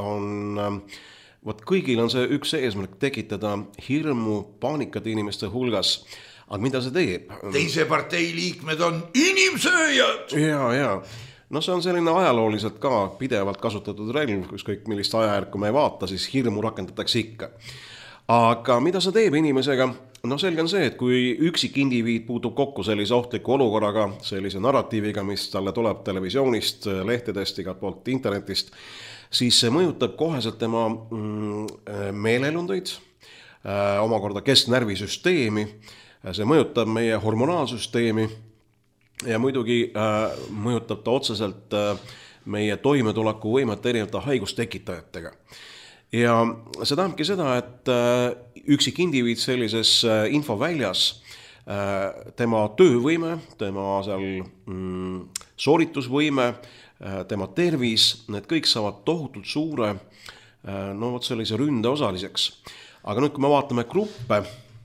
on, võt kõigil on see üks eesmärk tekitada hirmu, paanikat inimeste hulgas. Aga mida see teeb? Teise partei liikmed on inimsööjad! Ja, ja. No see on selline ajalooliselt ka pidevalt kasutatud relv, kus kõik millist ajajärku me ei vaata, siis hirmu rakendatakse ikka. Aga mida see teeb inimesega? No selge on see, et kui üksik indiviid puutub kokku sellise ohtliku olukorraga, sellise narratiiviga, mis talle tuleb televisioonist, lehtedest, igalt poolt internetist, siis see mõjutab koheselt tema mm, meelelundeid, omakorda kesknärvisüsteemi, see mõjutab meie hormonaalsüsteemi ja muidugi äh, mõjutab ta otseselt äh, meie toimetuleku võimet erinevate haigustekitajatega. Ja see tähendabki seda, et äh, üksik indiviid sellises äh, infoväljas, äh, tema töövõime, tema seal mm, sooritusvõime, äh, tema tervis, need kõik saavad tohutult suure äh, no, võt sellise ründe osaliseks. Aga nüüd, kui me vaatame gruppe,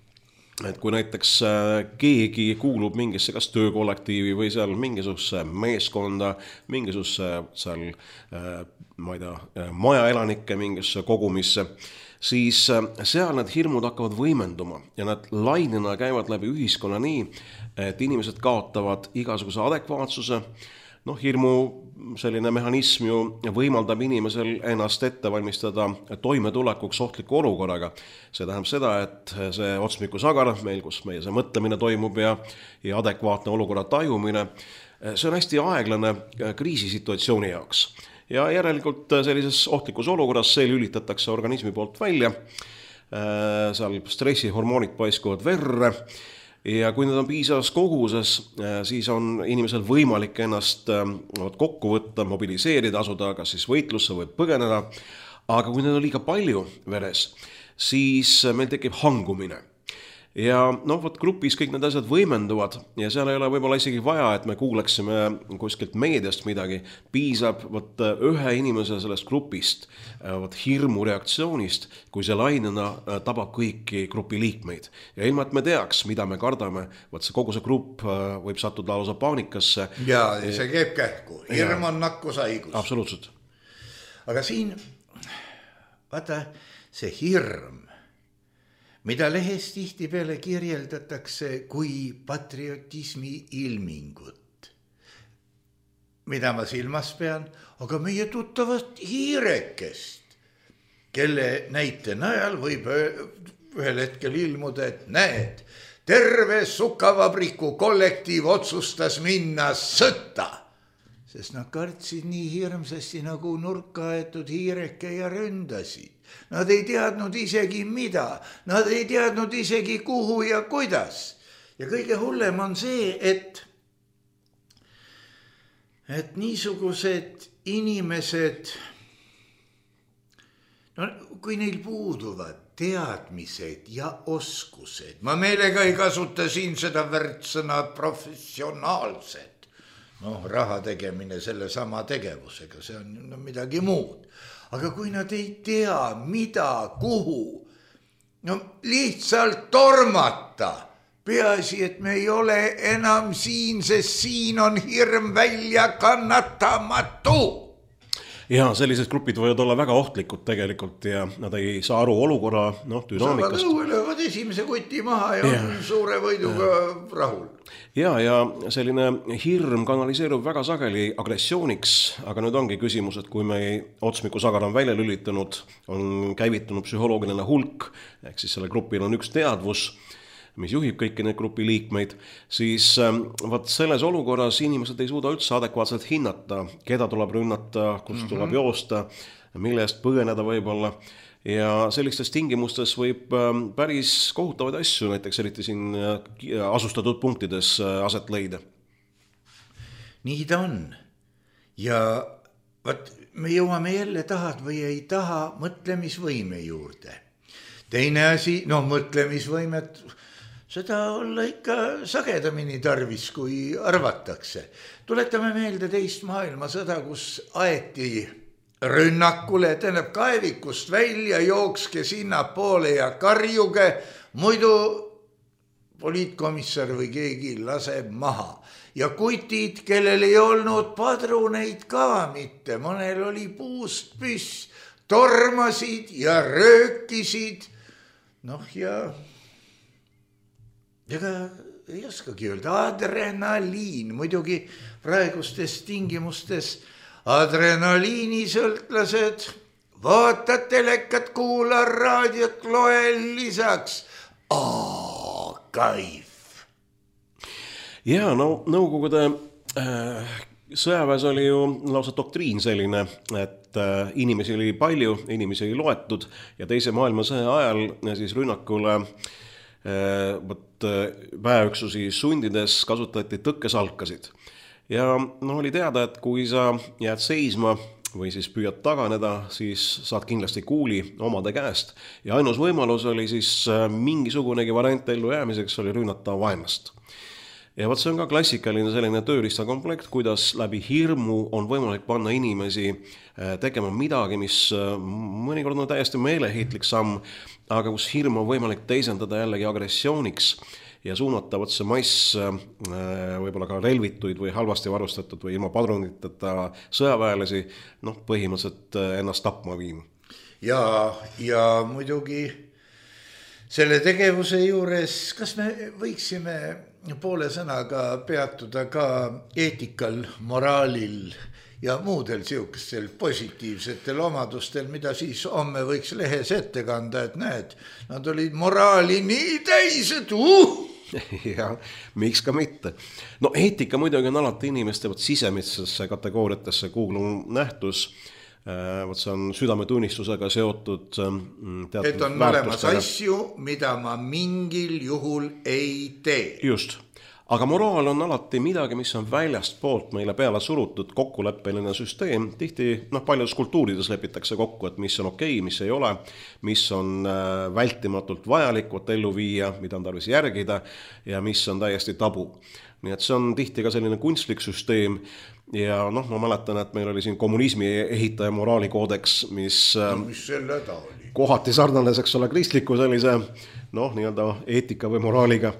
et kui näiteks keegi kuulub mingisse kas töökollektiivi või seal mingisuguse meeskonda, mingisuguse seal, ma ei tea, majaelanike mingisse kogumisse, siis seal need hirmud hakkavad võimenduma ja nad lainena käivad läbi ühiskonna nii, et inimesed kaotavad igasuguse adekvaatsuse. Noh, hirmu selline mehhanism ju võimaldab inimesel ennast ette valmistada toimetulekuks ohtliku olukorraga. See tähendab seda, et see otsmikusagar, meil kus meie see mõtlemine toimub ja, ja adekvaatne olukorra tajumine, see on hästi aeglane kriisisituatsiooni jaoks. Ja järelikult sellises ohtlikus olukorras see lülitatakse organismi poolt välja, seal stressihormoonid paiskuvad verre, ja kui need on piisavas koguses, siis on inimesel võimalik ennast kokku võtta, mobiliseerida, asuda kas siis võitlusse või põgeneda. Aga kui need on liiga palju veres, siis meil tekib hangumine. Ja noh, võt grupis kõik need asjad võimenduvad ja seal ei ole võib-olla isegi vaja, et me kuuleksime kuskilt meediast midagi. Piisab võt ühe inimese sellest grupist, võt hirmu reaktsioonist, kui see lainena tabab kõiki grupi liikmeid. Ja ilma, et me teaks, mida me kardame, võt see kogu see grupp võib sattuda lausa paanikasse. Ja see käib kähku. Hirm on nakkushaigus. Absoluutselt. Aga siin, vaata, see hirm, mida lehes tihti peale kirjeldatakse kui patriotismi ilmingut. Mida ma silmas pean, aga meie tuttavat hiirekest, kelle näite najal võib ühel hetkel ilmuda, et näed, terve sukavabriku kollektiiv otsustas minna sõtta, sest nad kartsid nii hirmsasti nagu nurka aetud hiireke ja ründasid. Nad ei teadnud isegi mida, nad ei teadnud isegi kuhu ja kuidas. Ja kõige hullem on see, et, et niisugused inimesed, no, kui neil puuduvad teadmised ja oskused, ma meelega ei kasuta siin seda värtsõna professionaalsed, noh, raha tegemine selle sama tegevusega, see on no, midagi muud. Aga kui nad ei tea, mida, kuhu, no lihtsalt tormata, peaasi, et me ei ole enam siin, sest siin on hirm välja kannatamatu. Ja sellised grupid võivad olla väga ohtlikud tegelikult ja nad ei saa aru olukorra no, dünaamikast. Saavad õue, löövad esimese kuti maha ja, ja. on suure võiduga ja. rahul. Ja, ja selline hirm kanaliseerub väga sageli agressiooniks, aga nüüd ongi küsimus, et kui meie otsmikusagar on välja lülitanud, on käivitunud psühholoogiline hulk, ehk siis selle grupil on üks teadvus, mis juhib kõiki neid grupi liikmeid, siis vaat selles olukorras inimesed ei suuda üldse adekvaatselt hinnata, keda tuleb rünnata, kus mm-hmm. tuleb joosta, mille eest põgeneda võib-olla. Ja sellistes tingimustes võib päris kohutavaid asju, näiteks eriti siin asustatud punktides aset leida. Nii ta on. Ja vaat, me jõuame jälle tahad või ei taha mõtlemisvõime juurde. Teine asi, no mõtlemisvõimet seda olla ikka sagedamini tarvis, kui arvatakse. Tuletame meelde teist maailmasõda, kus aeti rünnakule, tähendab kaevikust välja, jookske sinnapoole ja karjuge, muidu poliitkomissar või keegi laseb maha. Ja kutid, kellel ei olnud padruneid ka mitte, mõnel oli puust püss, tormasid ja röökisid. Noh ja ega ei oskagi öelda, adrenaliin, muidugi praegustes tingimustes adrenaliinisõltlased, vaatad telekat, kuula raadiot, loe lisaks. Aa, kaif. Ja no Nõukogude äh, sõjaväes oli ju lausa doktriin selline, et äh, inimesi oli palju, inimesi oli loetud ja teise maailmasõja ajal siis rünnakule äh, võt, väeüksusi sundides kasutati tõkkesalkasid. Ja no oli teada, et kui sa jääd seisma või siis püüad taganeda, siis saad kindlasti kuuli omade käest. Ja ainus võimalus oli siis äh, mingisugunegi variant ellu jäämiseks oli rünnata vaenlast. Ja võt see on ka klassikaline selline tööriistakomplekt, kuidas läbi hirmu on võimalik panna inimesi tegema midagi, mis mõnikord on täiesti meeleheitlik samm, aga kus hirm on võimalik teisendada jällegi agressiooniks ja suunata võt see mass võib-olla ka relvituid või halvasti varustatud või ilma padruniteta sõjaväelasi, noh, põhimõtteliselt ennast tapma viima. Ja, ja muidugi selle tegevuse juures, kas me võiksime poole sõnaga peatuda ka eetikal, moraalil ja muudel siukestel positiivsetel omadustel, mida siis homme võiks lehes ette kanda, et näed, nad olid moraali nii täis, et uh! Ja, miks ka mitte. No eetika muidugi on alati inimeste võt sisemitsesse kategooriatesse kuuluv nähtus. Võt see on südametunnistusega seotud teatud et on olemas asju, mida ma mingil juhul ei tee. Just. Aga moraal on alati midagi, mis on väljast poolt meile peale surutud kokkuleppeline süsteem. Tihti noh, paljudes kultuurides lepitakse kokku, et mis on okei, mis ei ole, mis on vältimatult vajalik võt ellu viia, mida on tarvis järgida ja mis on täiesti tabu. Nii et see on tihti ka selline kunstlik süsteem ja noh, ma mäletan, et meil oli siin kommunismi ehitaja moraalikoodeks, mis, no, mis selle ta oli? Kohati sarnaneseks ole kristliku sellise noh, nii-öelda eetika või moraaliga.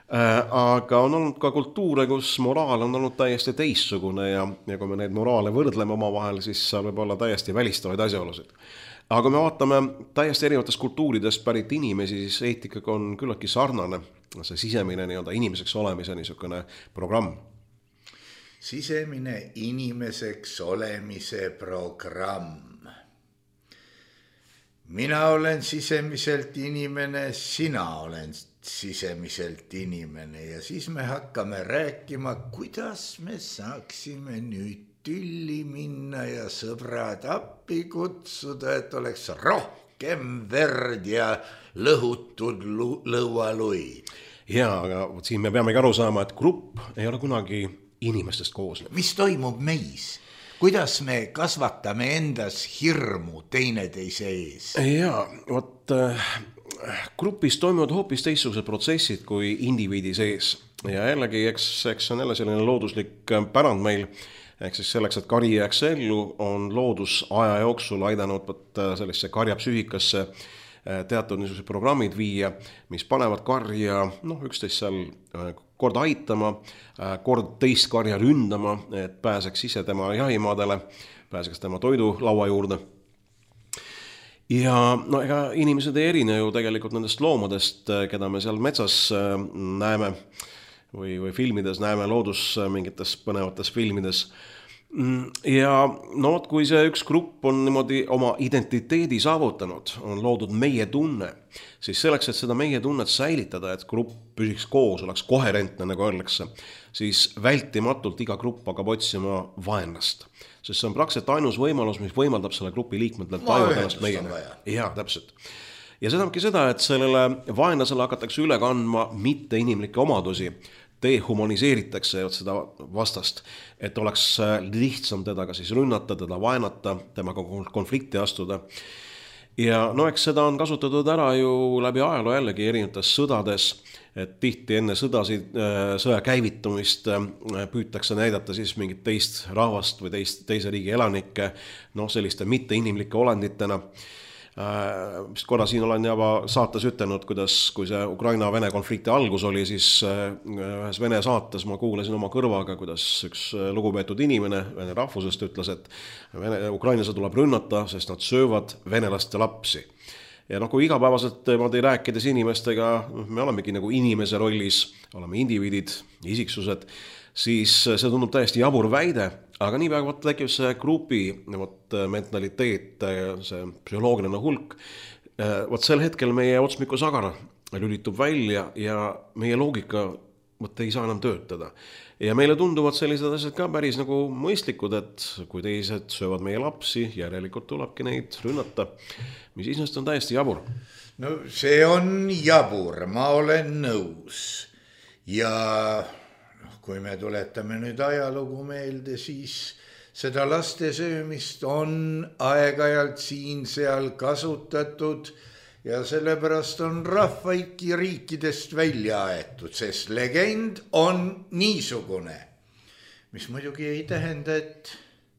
Aga on olnud ka kultuure, kus moraal on olnud täiesti teissugune ja, ja kui me neid moraale võrdleme oma vahel, siis seal võib olla täiesti välistavaid asjaolusid. Aga kui me vaatame täiesti erinevates kultuurides pärit inimesi, siis eetikaga on küllaltki sarnane see sisemine nii-öelda inimeseks olemise niisugune programm. Sisemine inimeseks olemise programm. Mina olen sisemiselt inimene, sina olen sisemiselt inimene ja siis me hakkame rääkima, kuidas me saaksime nüüd tülli minna ja sõbrad appi kutsuda, et oleks rohkem verd ja lõhutud lõualuid. Ja, aga siin me peamegi aru saama, et grupp ei ole kunagi inimestest koosnev. Mis toimub meis? Kuidas me kasvatame endas hirmu teineteise ees? Ja, võt grupis toimuvad hoopis teistsugused protsessid kui indiviidi sees. Ja jällegi, eks, eks on jälle selline looduslik pärand meil, ehk siis selleks, et kari jääks ellu, on loodus aja jooksul aidanud võt sellesse karjapsüühikasse teatud niisugused programmid viia, mis panevad karja, noh, üksteist seal kord aitama, kord teist karja ründama, et pääseks ise tema jahimaadele, pääseks tema toidulaua juurde. Ja no ega inimesed ei erine ju tegelikult nendest loomadest, keda me seal metsas näeme või, või filmides näeme, loodus mingites põnevates filmides. Ja no, kui see üks grupp on niimoodi oma identiteedi saavutanud, on loodud meie tunne, siis selleks, et seda meie tunnet säilitada, et grupp püsiks koos, oleks koherentne, nagu öeldakse, siis vältimatult iga grupp hakkab otsima vaenlast. Sest see on praktiliselt ainus võimalus, mis võimaldab selle grupi liikmetel tajuda ennast meie. Jaa, täpselt. Ja see tähendabki seda, et sellele vaenlasele hakatakse üle kandma mitte inimlikke omadusi, dehumaniseeritakse seda vastast, et oleks lihtsam teda ka siis rünnata, teda vaenata, temaga konflikti astuda. Ja no eks seda on kasutatud ära ju läbi ajaloo jällegi erinevates sõdades, et tihti enne sõdasid, sõja käivitumist püütakse näidata siis mingit teist rahvast või teist, teise riigi elanikke, noh selliste mitteinimlike olenditena. Mis korra siin olen juba saates ütelnud, kuidas kui see Ukraina-Vene konflikti algus oli, siis ühes Vene saates ma kuulasin oma kõrvaga, kuidas üks lugupeetud inimene Vene rahvusest ütles, et Vene, Ukrainase tuleb rünnata, sest nad söövad venelaste lapsi. Ja noh, kui igapäevaselt ma tein rääkides inimestega, me olemegi nagu inimese rollis, oleme indiviidid, isiksused, siis see tundub täiesti jabur väide, aga nii väga võtta tekib see grupi võt, mentaliteet, see psühholoogiline hulk, võt sel hetkel meie otsmiku sagar lülitub välja ja meie loogika võt ei saa enam töötada. Ja meile tunduvad sellised asjad ka päris nagu mõistlikud, et kui teised söövad meie lapsi, järelikult tulebki neid rünnata, mis isest on täiesti jabur. No see on jabur, ma olen nõus ja kui me tuletame nüüd ajalugu meelde, siis seda laste söömist on aeg-ajalt siin-seal kasutatud ja sellepärast on rahvaidki riikidest välja aetud, sest legend on niisugune, mis muidugi ei tähenda, et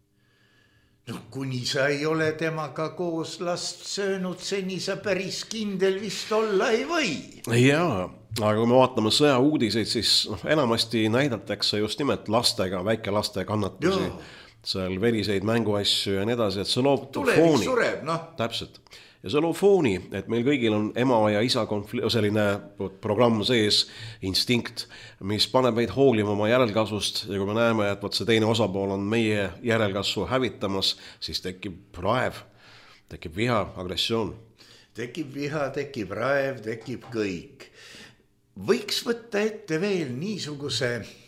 no, kuni sa ei ole temaga koos last söönud, seni sa päris kindel vist olla ei või. Jaa. Aga kui me vaatame sõja uudiseid, siis noh, enamasti näidatakse just nimelt lastega, väikelaste kannatusi, Joo. seal veriseid mänguasju ja nii edasi, et see loob Tulevik fooni. Sureb, noh. Täpselt. Ja see loob fooni, et meil kõigil on ema ja isa konfli- selline programm sees, instinkt, mis paneb meid hoolima oma järelkasvust ja kui me näeme, et võt see teine osapool on meie järelkasvu hävitamas, siis tekib raev, tekib viha, agressioon. Tekib viha, tekib raev, tekib kõik. Võiks võtta ette veel niisuguse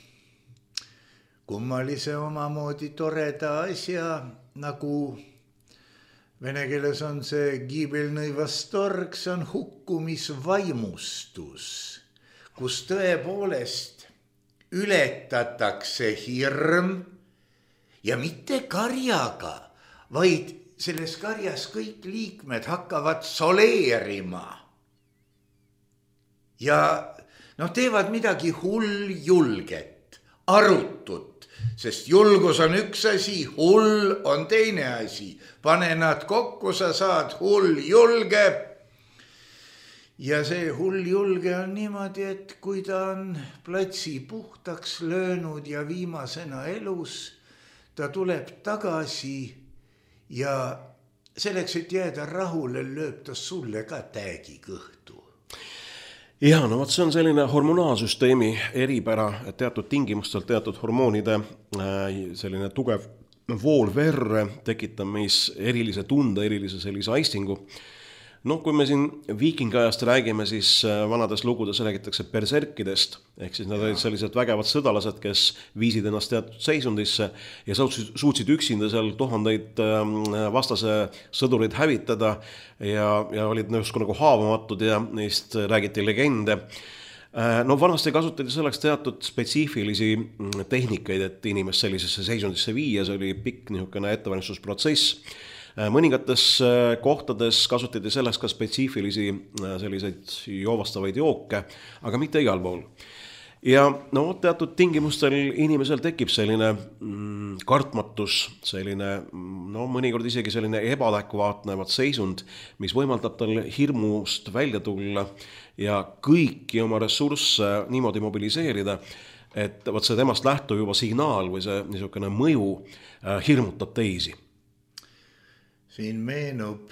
kummalise omamoodi toreda asja, nagu vene keeles on see gibelnõi vastorg, see on hukkumisvaimustus, kus tõepoolest ületatakse hirm ja mitte karjaga, vaid selles karjas kõik liikmed hakkavad soleerima ja noh, teevad midagi hull julget, arutut, sest julgus on üks asi, hull on teine asi. Pane nad kokku, sa saad hull julge. Ja see hull julge on niimoodi, et kui ta on platsi puhtaks löönud ja viimasena elus, ta tuleb tagasi ja selleks, et jääda rahule, lööb ta sulle ka täägi kõhtu. Ja, no võt, see on selline hormonaalsüsteemi eripära, et teatud tingimustel teatud hormoonide selline tugev vool verre tekitab meis erilise tunde, erilise sellise aistingu. No kui me siin viikingajast räägime, siis vanades lugudes räägitakse berserkidest, ehk siis nad olid sellised vägevad sõdalased, kes viisid ennast teatud seisundisse ja suutsid üksinda seal tuhandeid vastase sõdureid hävitada ja, ja olid nõusku nagu haavamatud ja neist räägiti legende. No vanasti kasutati selleks teatud spetsiifilisi tehnikaid, et inimest sellisesse seisundisse viia, see oli pikk niisugune ettevalmistusprotsess. Mõningates kohtades kasutati selleks ka spetsiifilisi selliseid joovastavaid jooke, aga mitte igal pool. Ja no teatud tingimustel inimesel tekib selline mm, kartmatus, selline no, mõnikord isegi selline ebaadekvaatne seisund, mis võimaldab tal hirmust välja tulla ja kõiki oma ressursse niimoodi mobiliseerida, et võt see temast lähtub juba signaal või see niisugune mõju äh, hirmutab teisi. Siin meenub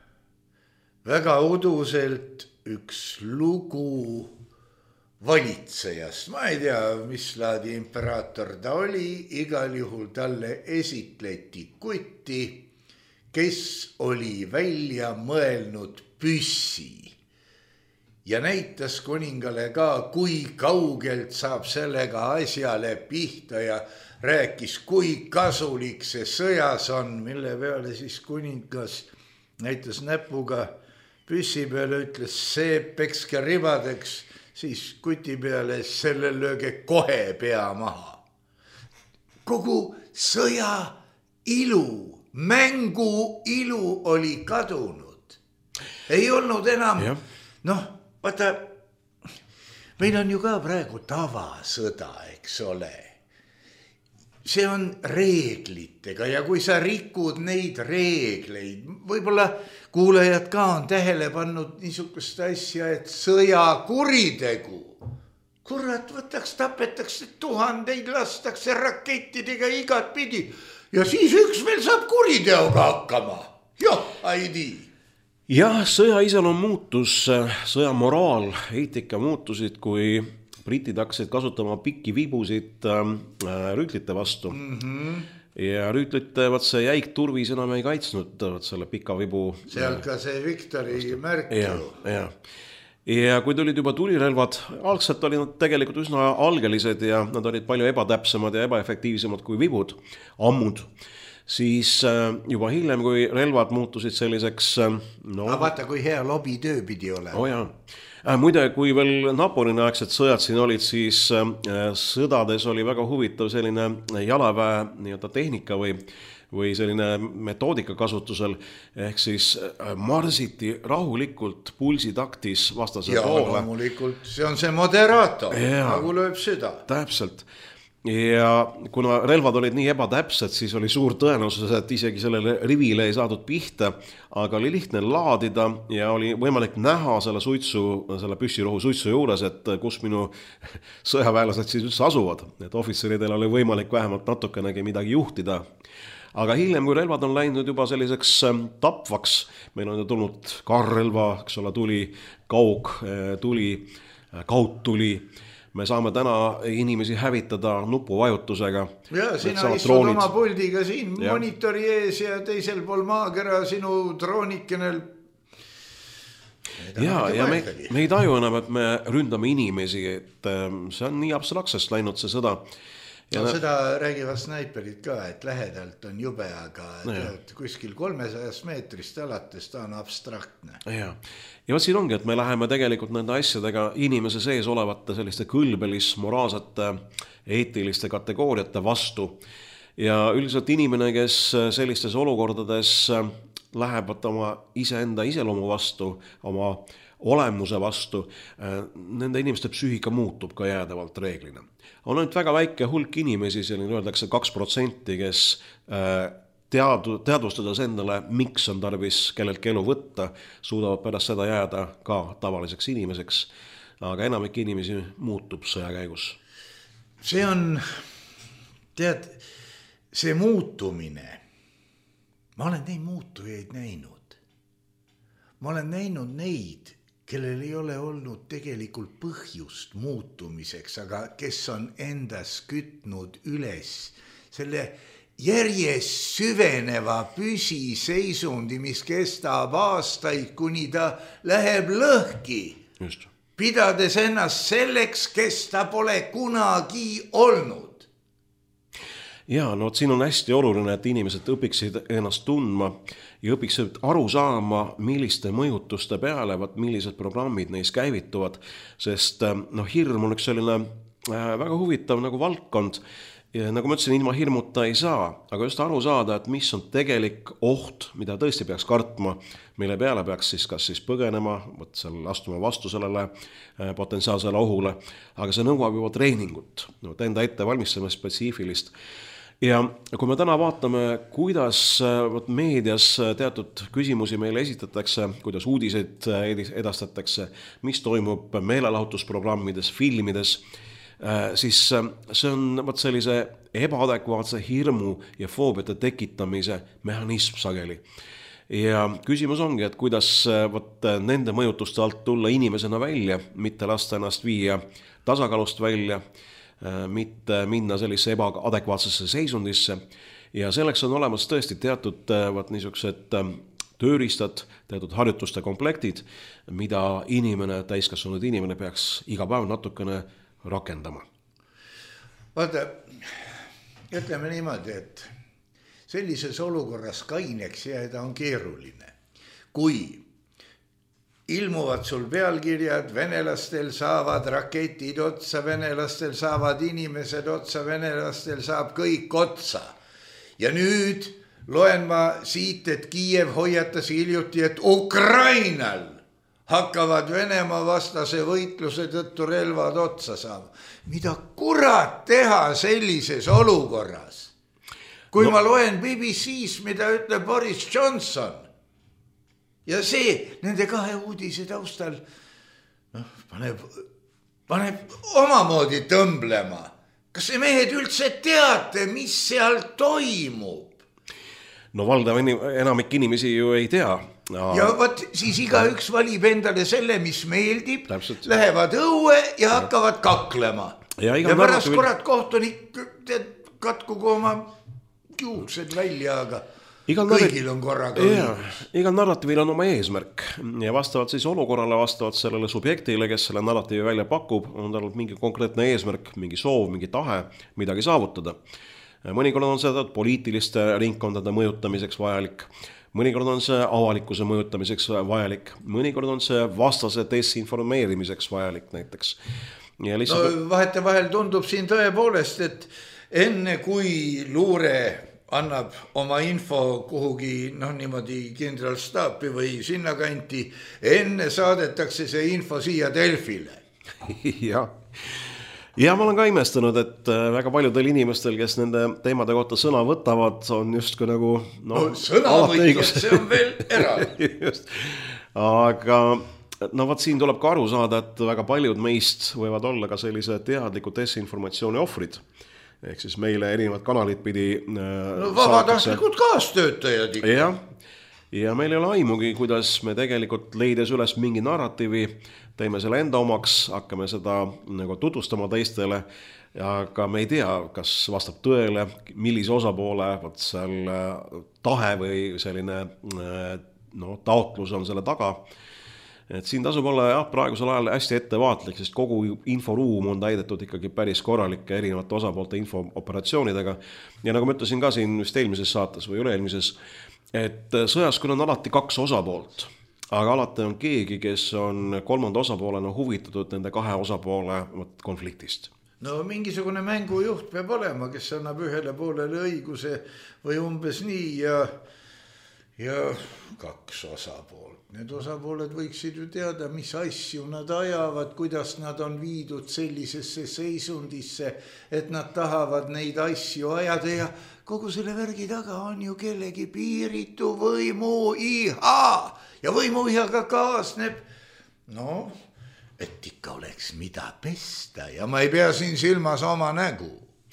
väga uduselt üks lugu valitsejast. Ma ei tea, mis laadi imperaator ta oli, igal juhul talle esitleti kuti, kes oli välja mõelnud püssi ja näitas kuningale ka, kui kaugelt saab sellega asjale pihta ja rääkis, kui kasulik see sõjas on, mille peale siis kuningas näitas näpuga püssi peale, ütles see pekske ribadeks, siis kuti peale selle lööge kohe pea maha. Kogu sõja ilu, mängu ilu oli kadunud. Ei olnud enam, ja. noh, vaata, meil on ju ka praegu tavasõda, eks ole. See on reeglitega ja kui sa rikud neid reegleid, võib-olla kuulajad ka on tähele pannud niisugust asja, et sõjakuritegu. Kurat, võtaks, tapetakse tuhandeid, lastakse rakettidega igat pidi ja siis üks veel saab kuriteoga hakkama. Joh, aidi. Jah, sõja iseloom muutus, sõja moraal, eetika muutusid, kui britid hakkasid kasutama pikki vibusid äh, rüütlite vastu. Mm-hmm. Ja rüütlite, vaat see jäik turvis enam ei kaitsnud vaat selle pika vibu. Seal ka see Victori märk. Ja, ja. ja kui tulid juba tulirelvad, algselt olid nad tegelikult üsna algelised ja nad olid palju ebatäpsemad ja ebaefektiivsemad kui vibud, ammud. Siis juba hiljem, kui relvad muutusid selliseks... No, aga vaata, kui hea lobitöö pidi olema. Oh jaa. Muide, kui veel Napoleoni aegsed sõjad siin olid, siis sõdades oli väga huvitav selline jalaväe nii-öelda tehnika või, või selline metoodika kasutusel. Ehk siis marsiti rahulikult pulsitaktis vastase ja, poole. Ja loomulikult, see on see moderato, ja, nagu lööb süda. Täpselt. Ja kuna relvad olid nii ebatäpsed, siis oli suur tõenäosus, et isegi sellele rivile ei saadud pihta, aga oli lihtne laadida ja oli võimalik näha selle suitsu, selle püssirohu suitsu juures, et kus minu sõjaväelased siis üldse asuvad. Et ohvitseridel oli võimalik vähemalt natukenegi midagi juhtida. Aga hiljem, kui relvad on läinud juba selliseks tapvaks, meil on ju tulnud kaarrelva, eks ole, tuli, kaug, tuli, kaudtuli, me saame täna inimesi hävitada nupuvajutusega. Ja sina istud droonid oma puldiga siin ja monitori ees ja teisel pool maakera sinu droonikenel. Ja, ja me, me ei taju enam, et me ründame inimesi, et see on nii abstraktsest läinud see sõda. Ja no, seda räägivad snaiperid ka, et lähedalt on jube, aga tead, kuskil kolmesajast meetrist alates ta on abstraktne. Ja, ja võt siin ongi, et me läheme tegelikult nende asjadega inimese sees olevate selliste kõlbelis, moraalsete, eetiliste kategooriate vastu. Ja üldiselt inimene, kes sellistes olukordades lähevad oma iseenda iseloomu vastu, oma olemuse vastu, nende inimeste psüühika muutub ka jäädavalt reeglina. On ainult väga väike hulk inimesi, selline öeldakse kaks protsenti, kes teadu, teadvustades endale, miks on tarvis kelleltki elu võtta, suudavad pärast seda jääda ka tavaliseks inimeseks, aga enamik inimesi muutub sõja käigus. See on, tead, see muutumine, ma olen neid muutujaid näinud. Ma olen näinud neid, kellel ei ole olnud tegelikult põhjust muutumiseks, aga kes on endas kütnud üles selle järjest süveneva püsiseisundi, mis kestab aastaid, kuni ta läheb lõhki. Just. Pidades ennast selleks, kes ta pole kunagi olnud. Ja, no siin on hästi oluline, et inimesed õpiksid ennast tundma ja õpiksid aru saama, milliste mõjutuste peale, millised programmid neis käivituvad, sest no, hirm on üks selline väga huvitav nagu valdkond. Ja nagu ma ütlesin, ilma hirmuta ei saa, aga just aru saada, et mis on tegelik oht, mida tõesti peaks kartma, mille peale peaks siis kas siis põgenema, võt seal astuma vastu sellele potentsiaalsele ohule, aga see nõuab juba treeningut, no, enda ette valmistame spetsiifilist. Ja kui me täna vaatame, kuidas meedias teatud küsimusi meile esitatakse, kuidas uudiseid edastatakse, mis toimub meelelahutusprogrammides, filmides, siis see on võt sellise ebaadekvaatse hirmu ja foobiate tekitamise mehhanism sageli. Ja küsimus ongi, et kuidas võt nende mõjutuste alt tulla inimesena välja, mitte lasta ennast viia tasakaalust välja, mitte minna sellise ebaadekvaatsesse seisundisse ja selleks on olemas tõesti teatud vaat niisugused tööriistad, teatud harjutuste komplektid, mida inimene, täiskasvanud inimene peaks iga päev natukene rakendama. Vaata, ütleme niimoodi, et sellises olukorras kaineks jääda on keeruline. Kui ilmuvad sul pealkirjad, venelastel saavad raketid otsa, venelastel saavad inimesed otsa, venelastel saab kõik otsa. Ja nüüd loen ma siit, et Kiiev hoiatas hiljuti, et Ukrainal hakkavad Venemaa vastase võitluse tõttu relvad otsa saama. Mida kurat teha sellises olukorras? Kui no. ma loen B B C-s, mida ütleb Boris Johnson ja see nende kahe uudise taustal no, paneb, paneb omamoodi tõmblema. Kas see mehed üldse teate, mis seal toimub? No valdav enamik inimesi ju ei tea. Aa. Ja võt, siis igaüks valib endale selle, mis meeldib, Täpselt. Lähevad õue ja hakkavad kaklema. Ja, ja pärast narrativ... kurat kohtunik katkugu oma juuksed välja, aga igal kõigil on korraga õigus. Igal narratiivil on oma eesmärk ja vastavalt siis olukorrale, vastavalt sellele subjektile, kes selle narratiivi välja pakub, on tal mingi konkreetne eesmärk, mingi soov, mingi tahe midagi saavutada. Mõnikord on seda poliitiliste ringkondade mõjutamiseks vajalik, mõnikord on see avalikkuse mõjutamiseks vajalik, mõnikord on see vastase desinformeerimiseks vajalik näiteks. Ja lihtsalt... no, vahete vahel tundub siin tõepoolest, et enne kui luure annab oma info kuhugi noh, niimoodi kindralstaapi või sinna kanti, enne saadetakse see info siia Delfile. ja. ja ma olen ka imestanud, et väga paljudel inimestel, kes nende teemade kohta sõna võtavad, on just kui nagu no, no, sõnavõtjad, see on veel eraldi. Aga no vaat siin tuleb ka aru saada, et väga paljud meist võivad olla ka sellise teadliku desinformatsiooni ohvrid. Ehk siis meile erinevad kanalid pidi no, vabatahtlikud kaastöötajad ikka. Ja, ja meil ei ole aimugi, kuidas me tegelikult leides üles mingi narratiivi, teeme selle enda omaks, hakkame seda nagu tutvustama teistele, aga me ei tea, kas vastab tõele, millise osapoole võt seal tahe või selline no, taotlus on selle taga. Et siin tasub olla jah, praegusel ajal hästi ettevaatlik, sest kogu inforuum on täidetud ikkagi päris korralike erinevate osapoolte infooperatsioonidega. Ja nagu ma ütlesin ka siin vist eelmises saates või üle-eelmises, et sõjas küll on alati kaks osapoolt, aga alati on keegi, kes on kolmanda osapoolena huvitatud nende kahe osapoole konfliktist. No mingisugune mängujuht peab olema, kes annab ühele poolele õiguse või umbes nii ja, ja kaks osapoolt. Need osapooled võiksid ju teada, mis asju nad ajavad, kuidas nad on viidud sellisesse seisundisse, et nad tahavad neid asju ajada ja kogu selle värgi taga on ju kellegi piiritu võimuiha ja võimuihaga kaasneb, no, et ikka oleks mida pesta ja ma ei pea siin silmas oma nägu.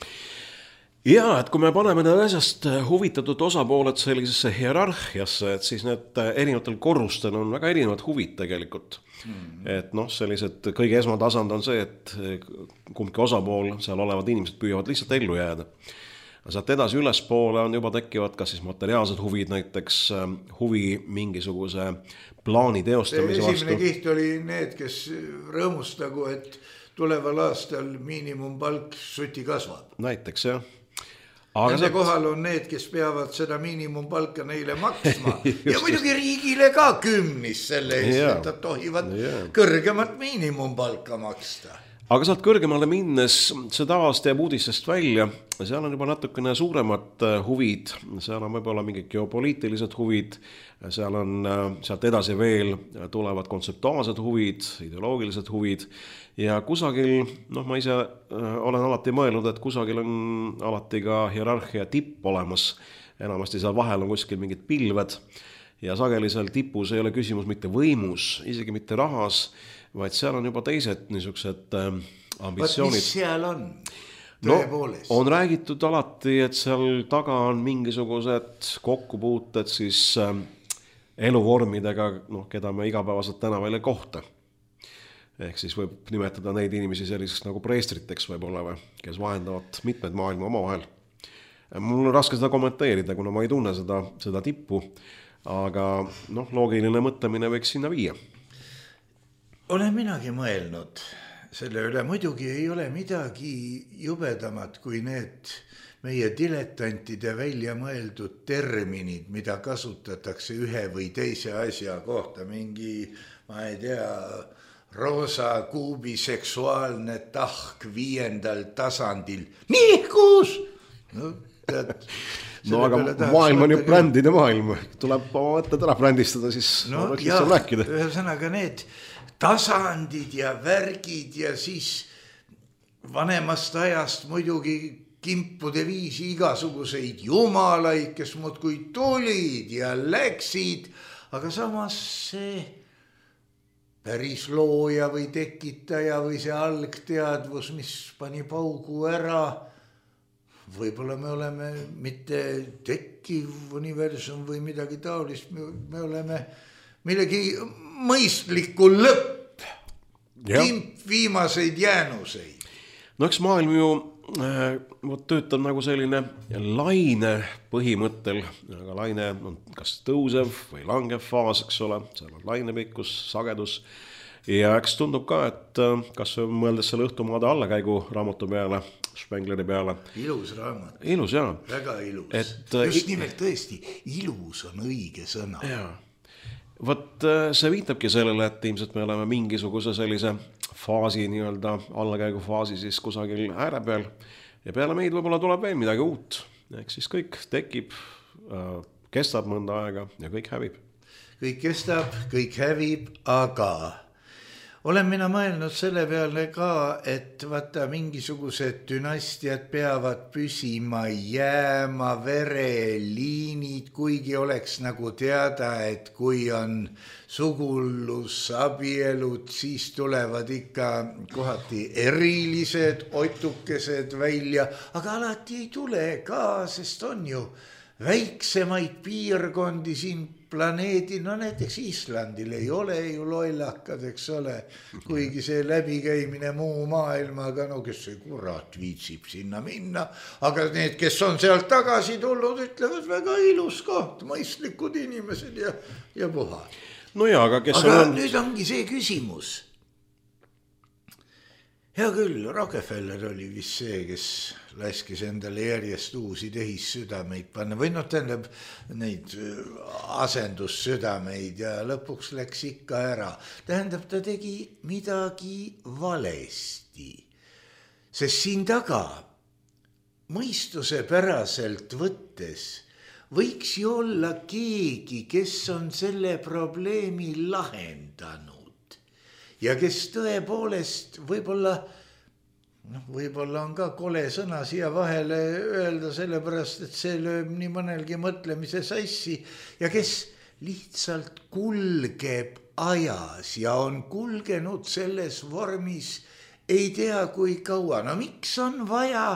Ja, et kui me paneme need asjast huvitatud osapooled sellisesse hierarhiasse, et siis need erinevatel korrustel on väga erinevad huvid tegelikult. Mm-hmm. Et noh, sellised kõige esmatasand on see, et kumbki osapool, seal olevad inimesed püüavad lihtsalt ellu jääda. Sealt edasi ülespoole on juba tekivad kas siis materiaalsed huvid, näiteks huvi mingisuguse plaani teostamise vastu. Esimene kiht oli need, kes rõõmustagu, et tuleval aastal miinimumpalk suti kasvab. Näiteks, jah. Aga nende kohal on need, kes peavad seda miinimumpalka neile maksma ja muidugi riigile ka kümnis selle eest, yeah. et nad tohivad yeah. kõrgemat miinimumpalka maksta. Aga sealt kõrgemale minnes see tavalist jääb uudistest välja, seal on juba natukene suuremad huvid, seal on võib-olla mingid geopoliitilised huvid, seal on sealt edasi veel tulevad kontseptuaalsed huvid, ideoloogilised huvid ja kusagil, noh ma ise olen alati mõelnud, et kusagil on alati ka hierarhia tipp olemas, enamasti seal vahel on kuskil mingid pilved ja sageli seal tipus ei ole küsimus mitte võimus, isegi mitte rahas, vaid seal on juba teised niisugused ambitsioonid. Vaat mis seal on? No, on räägitud alati, et seal taga on mingisugused kokkupuuted siis eluvormidega, noh, keda me igapäevaselt tänaval ei kohta. Ehk siis võib nimetada neid inimesi selliseks nagu preestriteks võib-olla või, kes vahendavad mitmed maailma omavahel. Mul on raske seda kommenteerida, kuna ma ei tunne seda, seda tippu, aga noh, loogiline mõtlemine võiks sinna viia. Olen minagi mõelnud selle üle, muidugi ei ole midagi jubedamat kui need meie diletantide välja mõeldud terminid, mida kasutatakse ühe või teise asja kohta, mingi, ma ei tea, roosa kuubi seksuaalne tahk viiendal tasandil. Nihkus! No, no aga maailm on ju brändide maailm, tuleb oma mõtted ära brändistada, siis no ja, ühesõnaga need tasandid ja värgid ja siis vanemast ajast muidugi kimpude viisi igasuguseid jumalaid, kes muudkui tulid ja läksid, aga samas see päris looja või tekitaja või see algteadvus, mis pani paugu ära, võib-olla me oleme mitte tekkiv universum või midagi taolist, me oleme millegi mõistliku lõpp, kimp viimaseid jäänuseid. No eks maailm ju äh, töötab nagu selline laine põhimõttel, aga laine on kas tõusev või langev faas, eks ole, seal on lainepikkus, sagedus ja eks tundub ka, et äh, kas mõeldes selle Õhtumaade allakäigu raamatu peale, Spengleri peale. Ilus raamat. Ilus, jaa. Väga ilus. Et, just nimelt tõesti, ilus on õige sõna. Jaa. Võt see viitabki sellele, et ilmselt me oleme mingisuguse sellise faasi, nii-öelda allakäigu faasi siis kusagil ääre peal ja peale meid võib-olla tuleb veel midagi uut. Ehk siis kõik tekib, kestab mõnda aega ja kõik hävib. Kõik kestab, kõik hävib, aga olen mina mõelnud selle peale ka, et vaata mingisugused dünastiad peavad püsima, jääma, vereliinid, kuigi oleks nagu teada, et kui on sugulus, abielud, siis tulevad ikka kohati erilised otukesed välja, aga alati ei tule ka, sest on ju väiksemaid piirkondi siin planeedi, no näiteks Islandil ei ole ju lollakad, eks ole, kuigi see läbikäimine muu maailmaga, no kes see kurat viitsib sinna minna, aga need, kes on sealt tagasi tulnud, ütlevad väga ilus koht, mõistlikud inimesed ja, ja puha. No jaa, aga kes aga on... nüüd ongi see küsimus. Hea küll, Rockefeller oli vist see, kes laskis endale järjest uusi tehissüdameid panna või noh, tähendab neid asendussüdameid ja lõpuks läks ikka ära. Tähendab, ta tegi midagi valesti, sest siin taga mõistuse päraselt võttes võiks ju olla keegi, kes on selle probleemi lahendanud. Ja kes tõepoolest võib-olla, noh, võib-olla on ka kole sõna siia vahele öelda, sellepärast, et see lööb nii mõnelgi mõtlemise sassi ja kes lihtsalt kulgeb ajas ja on kulgenud selles vormis ei tea kui kaua. No miks on vaja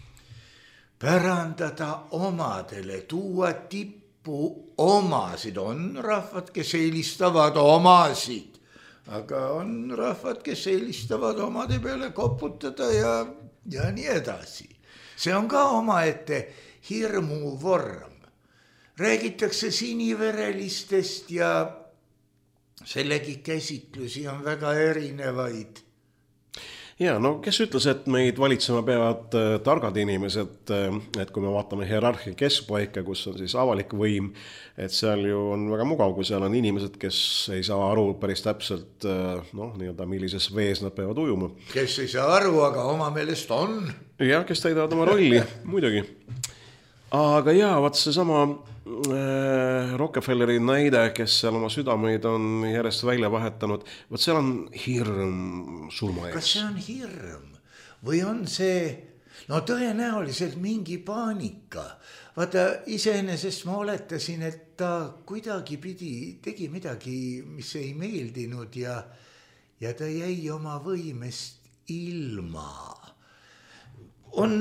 pärandada omadele, tuua tippu omasid? On rahvad, kes eelistavad omasid. Aga on rahvad, kes eelistavad omade peale koputada ja, ja nii edasi. See on ka omaette hirmu vorm. Räägitakse siniverelistest ja sellegi käsitlusi on väga erinevaid. Ja, no kes ütles, et meid valitsema peavad äh, targad inimesed, äh, et kui me vaatame hierarhia keskpaika, kus on siis avalik võim, et seal ju on väga mugav, kui seal on inimesed, kes ei saa aru päris täpselt, äh, noh, nii-öelda millises vees nad peavad ujuma. Kes ei saa aru, aga oma meelest on. Ja, kes täidavad oma rolli, muidugi. Aga jaa, vaat see sama äh, Rockefelleri näide, kes seal oma südameid on järjest välja vahetanud, vaat seal on hirm surma ees. Kas see on hirm või on see, no tõenäoliselt mingi paanika? Vaata, iseenesest ma oletasin, et ta kuidagi pidi, tegi midagi, mis ei meeldinud ja, ja ta jäi oma võimest ilma. On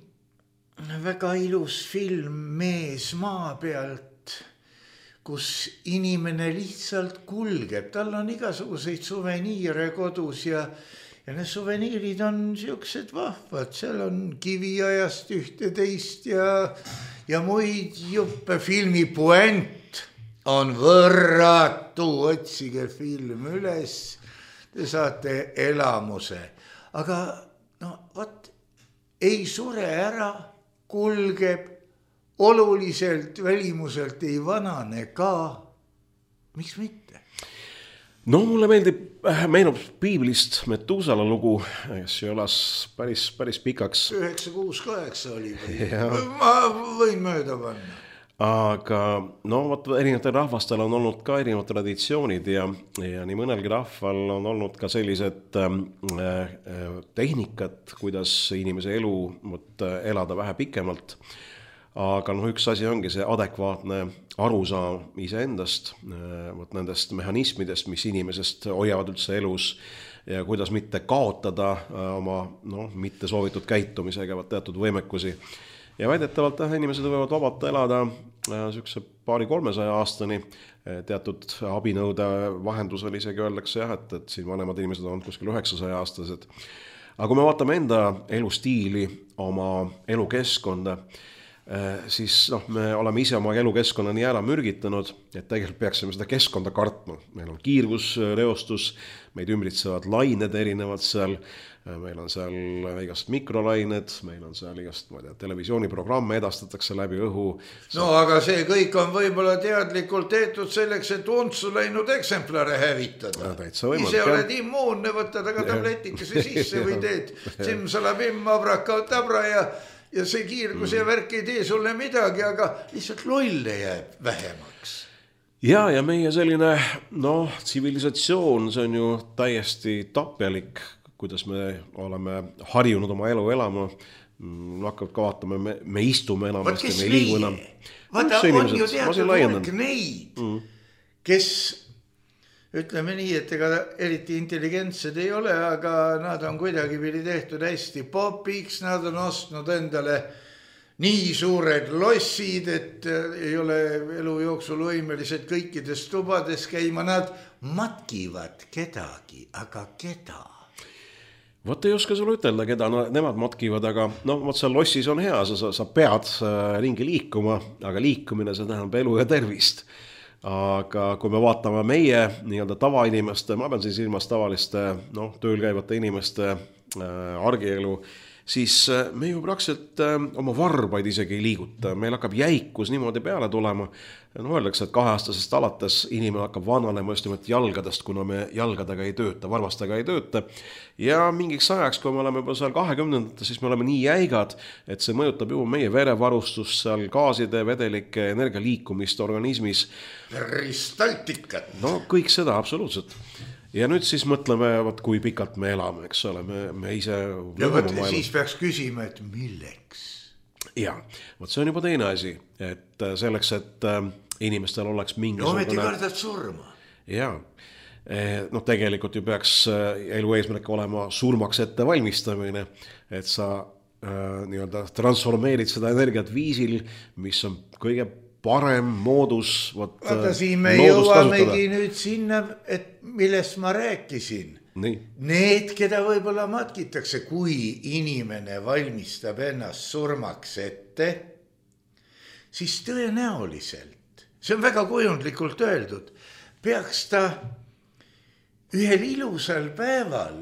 väga ilus film Mees maa pealt, kus inimene lihtsalt kulgeb. Tal on igasuguseid suveniire kodus ja, ja need suveniirid on siuksed vahvad. Seal on kiviajast ühte teist ja, ja muid juppe. Filmi puent on võrratu. Otsige film üles, te saate elamuse. Aga no vot, ei sure ära, kulgeb, oluliselt, välimuselt ei vanane ka. Miks mitte? No mulle meeldib meenub piiblist Metusala lugu, kes elas päris, päris pikaks. üheksa kuus kaheksa oli. Ma võin mööda panna. Aga no võt, erinevatel rahvastel on olnud ka erinevad traditsioonid ja, ja nii mõnelgi rahval on olnud ka sellised äh, tehnikad, kuidas inimese elu võt, elada vähe pikemalt. Aga noh, üks asi ongi see adekvaatne arusaam iseendast, võt, nendest mehhanismidest, mis inimesest hoiavad üldse elus ja kuidas mitte kaotada oma no, mitte soovitud käitumisega võt, teatud võimekusi. Ja väidetavalt jah, inimesed võivad vabalt elada sükse paari kolmesaja aastani, teatud abinõude vahendusel isegi öeldakse jah, et, et siin vanemad inimesed on kuskil üheksasaja aastased. Aga kui me vaatame enda elustiili, oma elukeskkonda, siis noh, me oleme ise oma elukeskkonna nii ära mürgitanud, et tegelikult peaksime seda keskkonda kartma. Meil on kiirgus, reostus, meid ümbritsevad lained erinevad seal, meil on seal igast mikrolained, meil on seal igast ma tea, televisiooniprogramme edastatakse läbi õhu. No aga see kõik on võib-olla teadlikult tehtud selleks, et untsu läinud eksemplare hävitada. Ise oled immuunne, võtad aga tabletikese sisse või teed simsalabim, abrakatabra ja ja see kiirgus ja värk ei tee sulle midagi, aga lihtsalt lolle jääb vähemaks. Ja, ja meie selline noh, tsivilisatsioon, see on ju täiesti tapjalik, kuidas me oleme harjunud oma elu elama. Hakkab ka vaatama, me, me istume enam, me ei liigu enam. Vaata, on ju teatud hulk neid, mm. kes ütleme nii, et ega eriti intelligentsed ei ole, aga nad on kuidagi pidi tehtud hästi popiks, nad on ostnud endale nii suured lossid, et ei ole elu jooksul võimelised kõikides tubades käima, nad matkivad kedagi, aga keda? Vot ei oska sulle ütelda, keda no, nemad matkivad, aga no, vot seal lossis on hea, sa, sa pead ringi liikuma, aga liikumine see tähendab elu ja tervist. Aga kui me vaatame meie nii-öelda tavainimeste, ma pean siis ilmas tavaliste no, tööl käivate inimeste äh, argielu, siis äh, me ju praktiliselt äh, oma varbaid isegi ei liiguta. Meil hakkab jäikus niimoodi peale tulema. No, öeldakse, et kaheaastasest alates inimene hakkab vananema just nimelt jalgadest, kuna me jalgadega ei tööta, varvastega ei tööta. Ja mingiks ajaks, kui me oleme juba seal kahekümnendates, siis me oleme nii jäigad, et see mõjutab juba meie verevarustust, seal gaaside, vedelike, energia liikumist organismis. Peristaltikat. No kõik seda, absoluutselt. Ja nüüd siis mõtleme, võt, kui pikalt me elame, eks ole, me, me ise... Ja võt, siis peaks küsima, et milleks? Ja, võt, see on juba teine asi, et selleks, et inimestel oleks mingisugune... No ometi kardad surma. Jaa. No tegelikult ju peaks elu eesmärk olema surmaks ette valmistamine, et sa äh, nii-öelda transformeerid seda energiat viisil, mis on kõige parem moodus. Võt, Vaata, siin me jõuamegi nüüd sinna, et millest ma rääkisin. Nii. Need, keda võib-olla matkitakse, kui inimene valmistab ennast surmaks ette, siis tõenäoliselt, see on väga kujundlikult öeldud, peaks ta ühel ilusal päeval,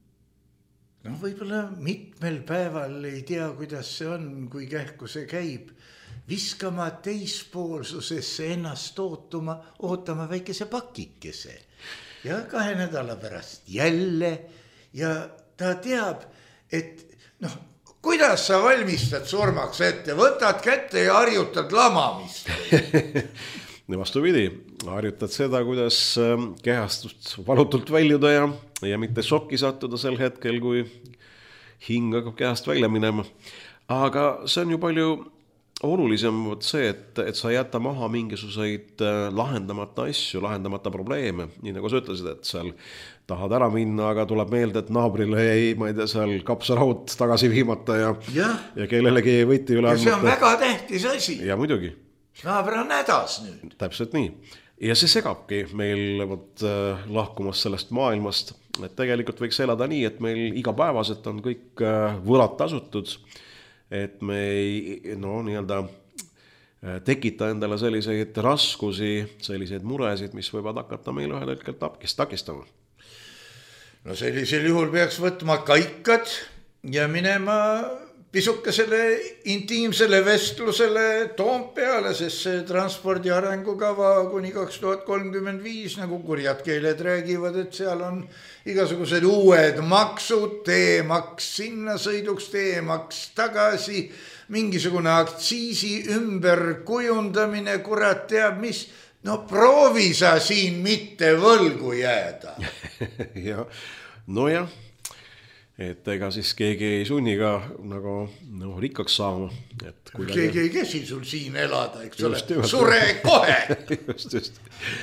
no võib-olla mitmel päeval, ei tea, kuidas see on, kui kähku see käib, viskama teispoolsusesse ennast ootuma, ootama väikese pakikese. Ja kahe nädala pärast jälle ja ta teab, et noh, kuidas sa valmistad surmaks ette, võtad kätte ja harjutad lamamist. Vastupidi, harjutad seda, kuidas kehastust valutult väljuda ja, ja mitte šokki sattuda sel hetkel, kui hing hakkab kehast välja minema. Aga see on ju palju olulisem see, et, et sa jäta maha mingisuguseid lahendamata asju, lahendamata probleeme. Nii nagu sa ütlesid, et seal tahad ära minna, aga tuleb meelde, et naabrile ei, ma ei tea, seal kapsaraut tagasi viimata ja, ja. ja kellelegi ei võti üle. Ja see on väga tähtis asi. Ja muidugi. Naaber on hädas nüüd. Täpselt nii. Ja see segabki meil võt, lahkumas sellest maailmast, et tegelikult võiks elada nii, et meil igapäevaselt on kõik võlad tasutud, et me ei no, nii-öelda tekita endale selliseid raskusi, selliseid muresid, mis võivad hakata meil ühel hetkel takistama. No sellisel juhul peaks võtma kaikad ja minema pisukesele intiimsele vestlusele Toompeale, sest see transpordi arengukava kuni kaks tuhat kolmkümmend viis, nagu kurjad keeled räägivad, et seal on igasugused uued maksud, teemaks sinna sõiduks, teemaks tagasi, mingisugune aktsiisi ümberkujundamine, kurat teab mis. No proovi sa siin mitte võlgu jääda. ja, no jah, et ega siis keegi ei sunni ka nagu no, rikkaks saama. Et kuidagi... Keegi ei käsi sul siin elada, eks ole, sure kohe. just, just.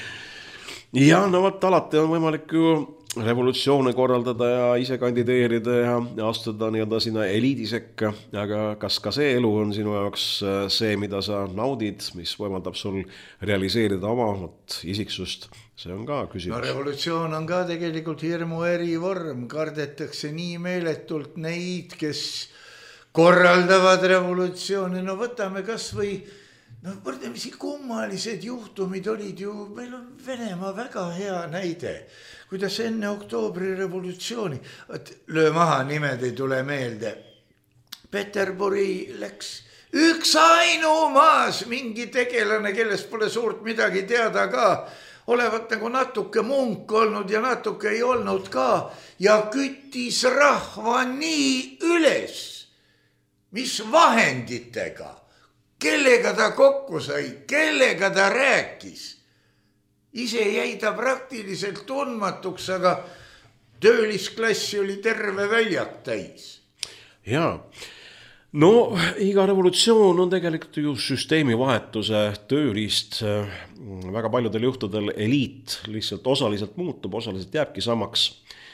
Ja no võt, alati on võimalik ju revolutsioone korraldada ja ise kandideerida ja astuda nii-öelda sinna eliidi sekka, aga kas ka see elu on sinu jaoks see, mida sa naudid, mis võimaldab sul realiseerida oma isiksust, see on ka küsimus. No revolutsioon on ka tegelikult hirmu erivorm, kardetakse nii meeletult neid, kes korraldavad revolutsiooni, no võtame kas või no võrdlemisi kummalised juhtumid olid ju, meil on Venemaa väga hea näide, kuidas enne oktoobri revolutsiooni, löö maha, nimed ei tule meelde, Peterburi läks üks ainumaas mingi tegelane, kellest pole suurt midagi teada ka, olevat nagu natuke munk olnud ja natuke ei olnud ka ja küttis rahva nii üles, mis vahenditega, kellega ta kokku sai, kellega ta rääkis. Ise jäi ta praktiliselt tundmatuks, aga töölisklassi oli terve väljak täis. Jaa, no iga revolutsioon on tegelikult ju süsteemi vahetuse tööriist. Väga paljudel juhtudel eliit lihtsalt osaliselt muutub, osaliselt jääbki samaks.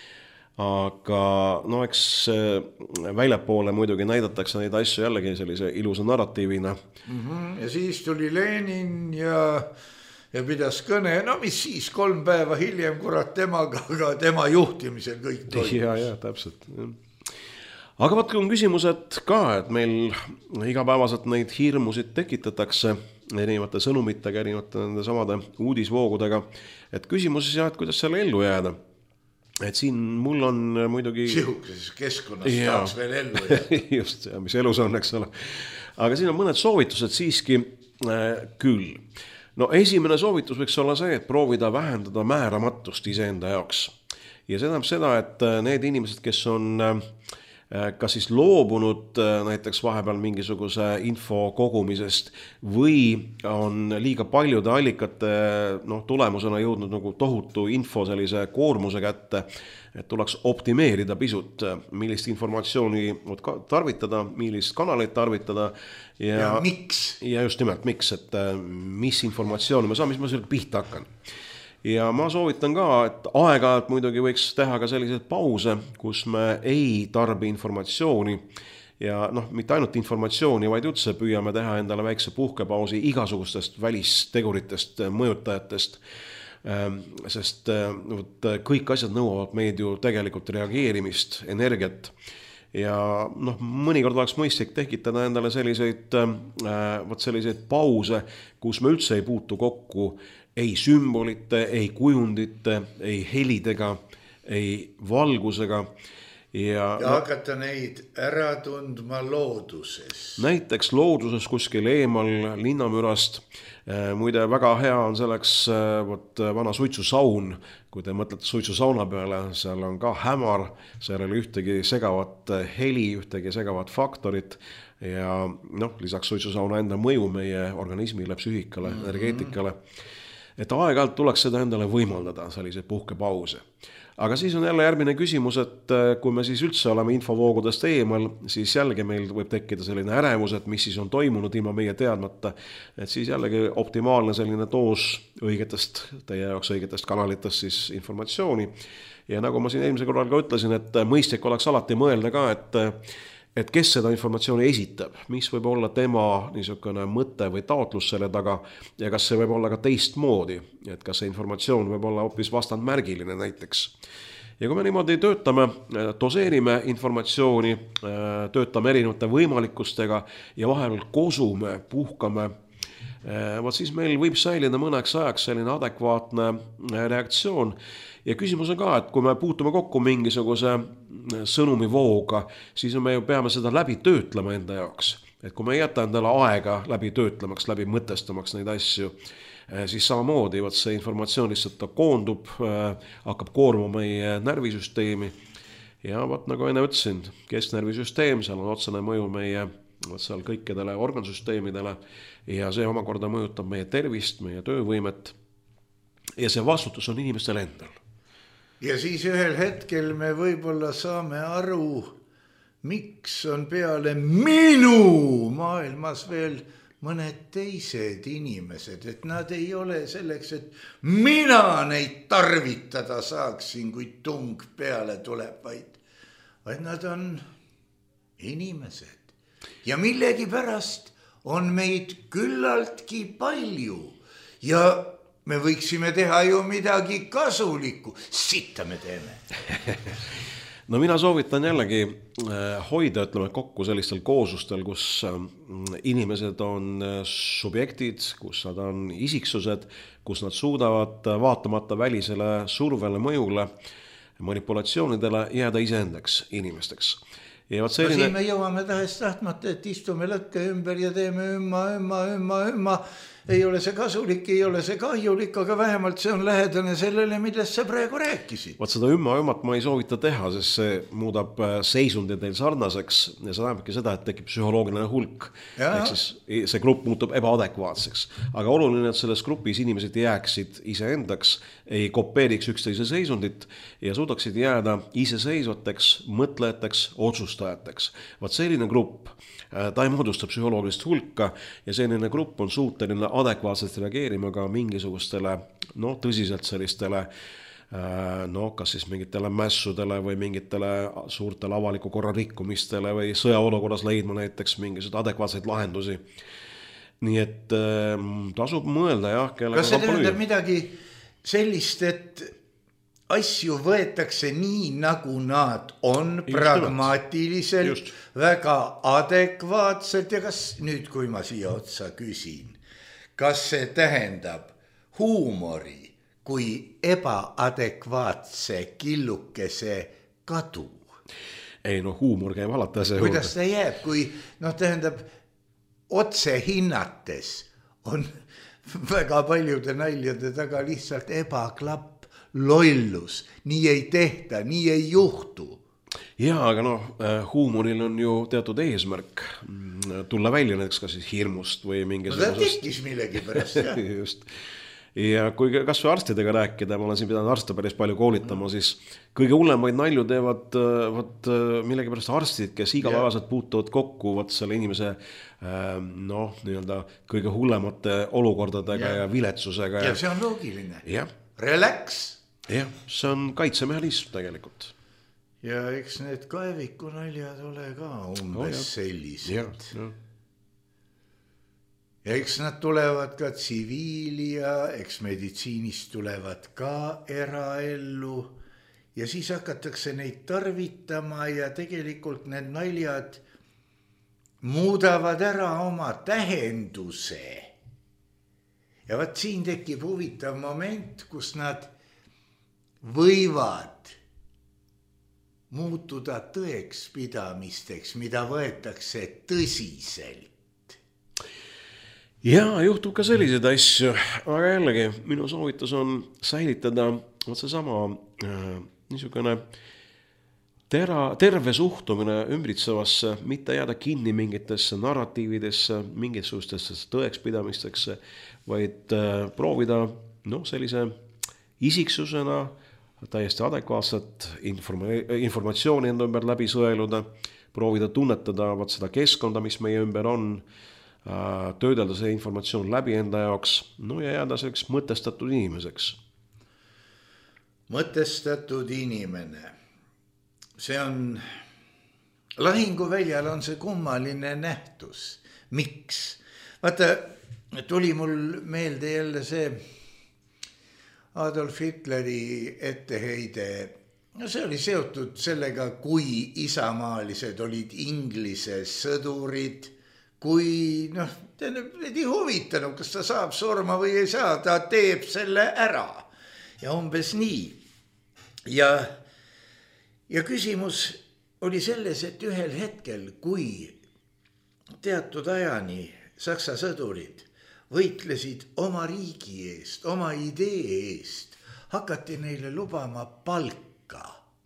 Aga no eks väljapoole muidugi näidatakse neid asju jällegi sellise ilusa narratiivina. Mm-hmm. Ja siis tuli Lenin ja, ja pidas kõne, no mis siis kolm päeva hiljem kurat temaga, aga tema juhtimisel kõik toimus. Ja, ja, täpselt. Aga vaat on küsimused ka, et meil igapäevaselt neid hirmusid tekitatakse erinevate sõnumitega, erinevate nende samade uudisvoogudega. Et küsimus siis jah, et kuidas selle ellu jääda. Et siin mul on muidugi... Sihukeses keskkonnas ja. Tahaks veel ellu jääda. Just, ja, mis elus on, eks ole. Aga siin on mõned soovitused siiski äh, küll. No esimene soovitus võiks olla see, et proovida vähendada määramatust iseenda jaoks. Ja see tähendab seda, et need inimesed, kes on äh, kas siis loobunud äh, näiteks vahepeal mingisuguse info kogumisest või on liiga paljude allikate no, tulemusena jõudnud nagu tohutu info sellise koormuse kätte, et tuleks optimeerida pisut, millist informatsiooni tarvitada, millist kanalit tarvitada ja, ja miks? Ja just nimelt miks, et mis informatsiooni ma saan, mis ma selle pihta hakkan. Ja ma soovitan ka, et aeg-ajalt muidugi võiks teha ka selliseid pause, kus me ei tarbi informatsiooni ja noh, mitte ainult informatsiooni, vaid üldse püüame teha endale väikse puhkepausi igasugustest välisteguritest, mõjutajatest, sest kõik asjad nõuavad meid ju tegelikult reageerimist, energiat ja noh, mõnikord oleks mõistlik tekitada endale selliseid, võt selliseid pause, kus me üldse ei puutu kokku ei sümbolite, ei kujundite, ei helidega, ei valgusega. Ja, ja hakata neid ära tundma looduses. Näiteks looduses kuskil eemal linnamürast. Muide, väga hea on selleks võt, vana suitsusaun. Kui te mõtlete suitsusauna peale, seal on ka hämar, seal ei ühtegi segavat heli, ühtegi segavat faktorit. Ja noh, lisaks suitsusauna enda mõju meie organismile, psüühikale, mm-hmm. energeetikale. Et aeg-ajalt tuleks seda endale võimaldada, selliseid puhkepause. Aga siis on jälle järgmine küsimus, et kui me siis üldse oleme infovoogudest eemal, siis jällegi meil võib tekkida selline ärevus, et mis siis on toimunud ilma meie teadmata. Et siis jällegi optimaalne selline doos õigetest, teie jaoks õigetest kanalitest siis informatsiooni. Ja nagu ma siin eelmise korral ka ütlesin, et mõistlik oleks alati mõelda ka, et et kes seda informatsiooni esitab, mis võib olla tema niisugune mõte või taotlus selle taga ja kas see võib olla ka teistmoodi, et kas see informatsioon võib olla hoopis vastandmärgiline näiteks. Ja kui me niimoodi töötame, doseerime informatsiooni, töötame erinevate võimalikkustega ja vahel kosume, puhkame, Vot siis meil võib säilida mõneks ajaks selline adekvaatne reaktsioon ja küsimus on ka, et kui me puutume kokku mingisuguse sõnumivooga, siis me ju peame seda läbi töötlema enda jaoks. Et kui me ei jäta endale aega läbi töötlemaks, läbi mõtestamaks neid asju, siis samamoodi võt see informatsioon lihtsalt ta koondub, hakkab koorma meie närvisüsteemi ja võt nagu enne ütlesin, kesknärvisüsteem, seal on otsene mõju meie seal kõikidele organsüsteemidele ja see omakorda mõjutab meie tervist, meie töövõimet ja see vastutus on inimestel endal. Ja siis ühel hetkel me võib-olla saame aru, miks on peale minu maailmas veel mõned teised inimesed, et nad ei ole selleks, et mina neid tarvitada saaksin, kui tung peale tuleb, vaid, vaid nad on inimesed. Ja millegi pärast on meid küllaltki palju ja me võiksime teha ju midagi kasulikku. Sitta me teeme. No mina soovitan jällegi hoida, ütleme, kokku sellistel kooslustel, kus inimesed on subjektid, kus nad on isiksused, kus nad suudavad vaatamata välisele survele, mõjule, manipulatsioonidele jääda iseendaks inimesteks. Ja no selline... siin me jõuame tahes tahtmata, et istume lõkke ümber ja teeme ümma, ümma, ümma, ümma. Ei ole see kasulik, ei ole see kahjulik, aga vähemalt see on lähedane sellele, millest sa praegu rääkisid. Vaat seda ümma ümmat ma ei soovita teha, sest see muudab seisundi teil sarnaseks ja see tähendabki seda, et tekib psühholoogiline hulk. Ehk siis see grupp muutub ebaadekvaatseks. Aga oluline, et selles grupis inimesed jääksid iseendaks, ei kopeeriks üksteise seisundit ja suudaksid jääda iseseisvateks, mõtlejateks, otsustajateks. Vaat selline grupp, ta ei moodusta psühholoogilist hulka ja selline grupp on suuteline adekvaatselt reageerima ka mingisugustele, no tõsiselt sellistele, no kas siis mingitele mässudele või mingitele suurtele avaliku korra rikkumistele või sõjaolukorras leidma näiteks mingisugused adekvaatseid lahendusi. Nii et tasub mõelda, jah. Kas see tähendab midagi sellist, et asju võetakse nii, nagu nad on, just pragmaatiliselt, just. Väga adekvaatselt ja kas nüüd, kui ma siia otsa küsin, kas see tähendab huumori kui ebaadekvaatse killukese kadu? Ei, no huumor käib alata see. Kuidas ta jääb, kui noh, tähendab otse hinnates on väga paljude naljade taga lihtsalt ebaklapp, lollus, nii ei tehta, nii ei juhtu. Jaa, aga noh, huumoril on ju teatud eesmärk tulla välja näiteks ka siis hirmust või mingisugusest... No ta tekkis millegi pärast, jah. Just. Ja kui kas või arstidega rääkida, ma olen siin pidanud arste päris palju koolitama, siis kõige hullemaid nalju teevad võt, millegi pärast arstid, kes igapäevaselt puutuvad kokku võt selle inimese noh, nii-öelda kõige hullemate olukordadega ja, ja viletsusega. Ja see on loogiline. Ja. Relax. Jah, see on kaitsemehhanism tegelikult. Ja eks need kaeviku naljad ole ka umbes oh, sellised. Ja, ja. Ja eks nad tulevad ka tsiviili ja eks meditsiinist tulevad ka eraellu ja siis hakatakse neid tarvitama ja tegelikult need naljad muudavad ära oma tähenduse. Ja vaat siin tekib huvitav moment, kus nad võivad muutuda tõeks pidamisteks, mida võetakse tõsiselt. Jaa, juhtub ka selliseid asju, aga jällegi minu soovitus on säilitada see sama äh, niisugune tera, terve suhtumine ümbritsevasse, mitte jääda kinni mingitesse narratiividesse, mingisugustesse tõekspidamisteks, vaid äh, proovida no, sellise isiksusena täiesti adekvaatset informa- informatsiooni enda ümber läbi sõeluda, proovida tunnetada vaat seda keskkonda, mis meie ümber on, töödelda see informatsioon läbi enda jaoks, no ja jääda selleks mõtestatud inimeseks. Mõtestatud inimene. See on, lahinguväljal on see kummaline nähtus. Miks? Vaata, tuli mul meelde jälle see Adolf Hitleri etteheide. No see oli seotud sellega, kui isamaalised olid Inglise sõdurid, kui noh, ei huvitanud, kas ta saab surma või ei saa, ta teeb selle ära ja umbes nii. Ja, ja küsimus oli selles, et ühel hetkel, kui teatud ajani Saksa sõdurid võitlesid oma riigi eest, oma idee eest, hakati neile lubama palka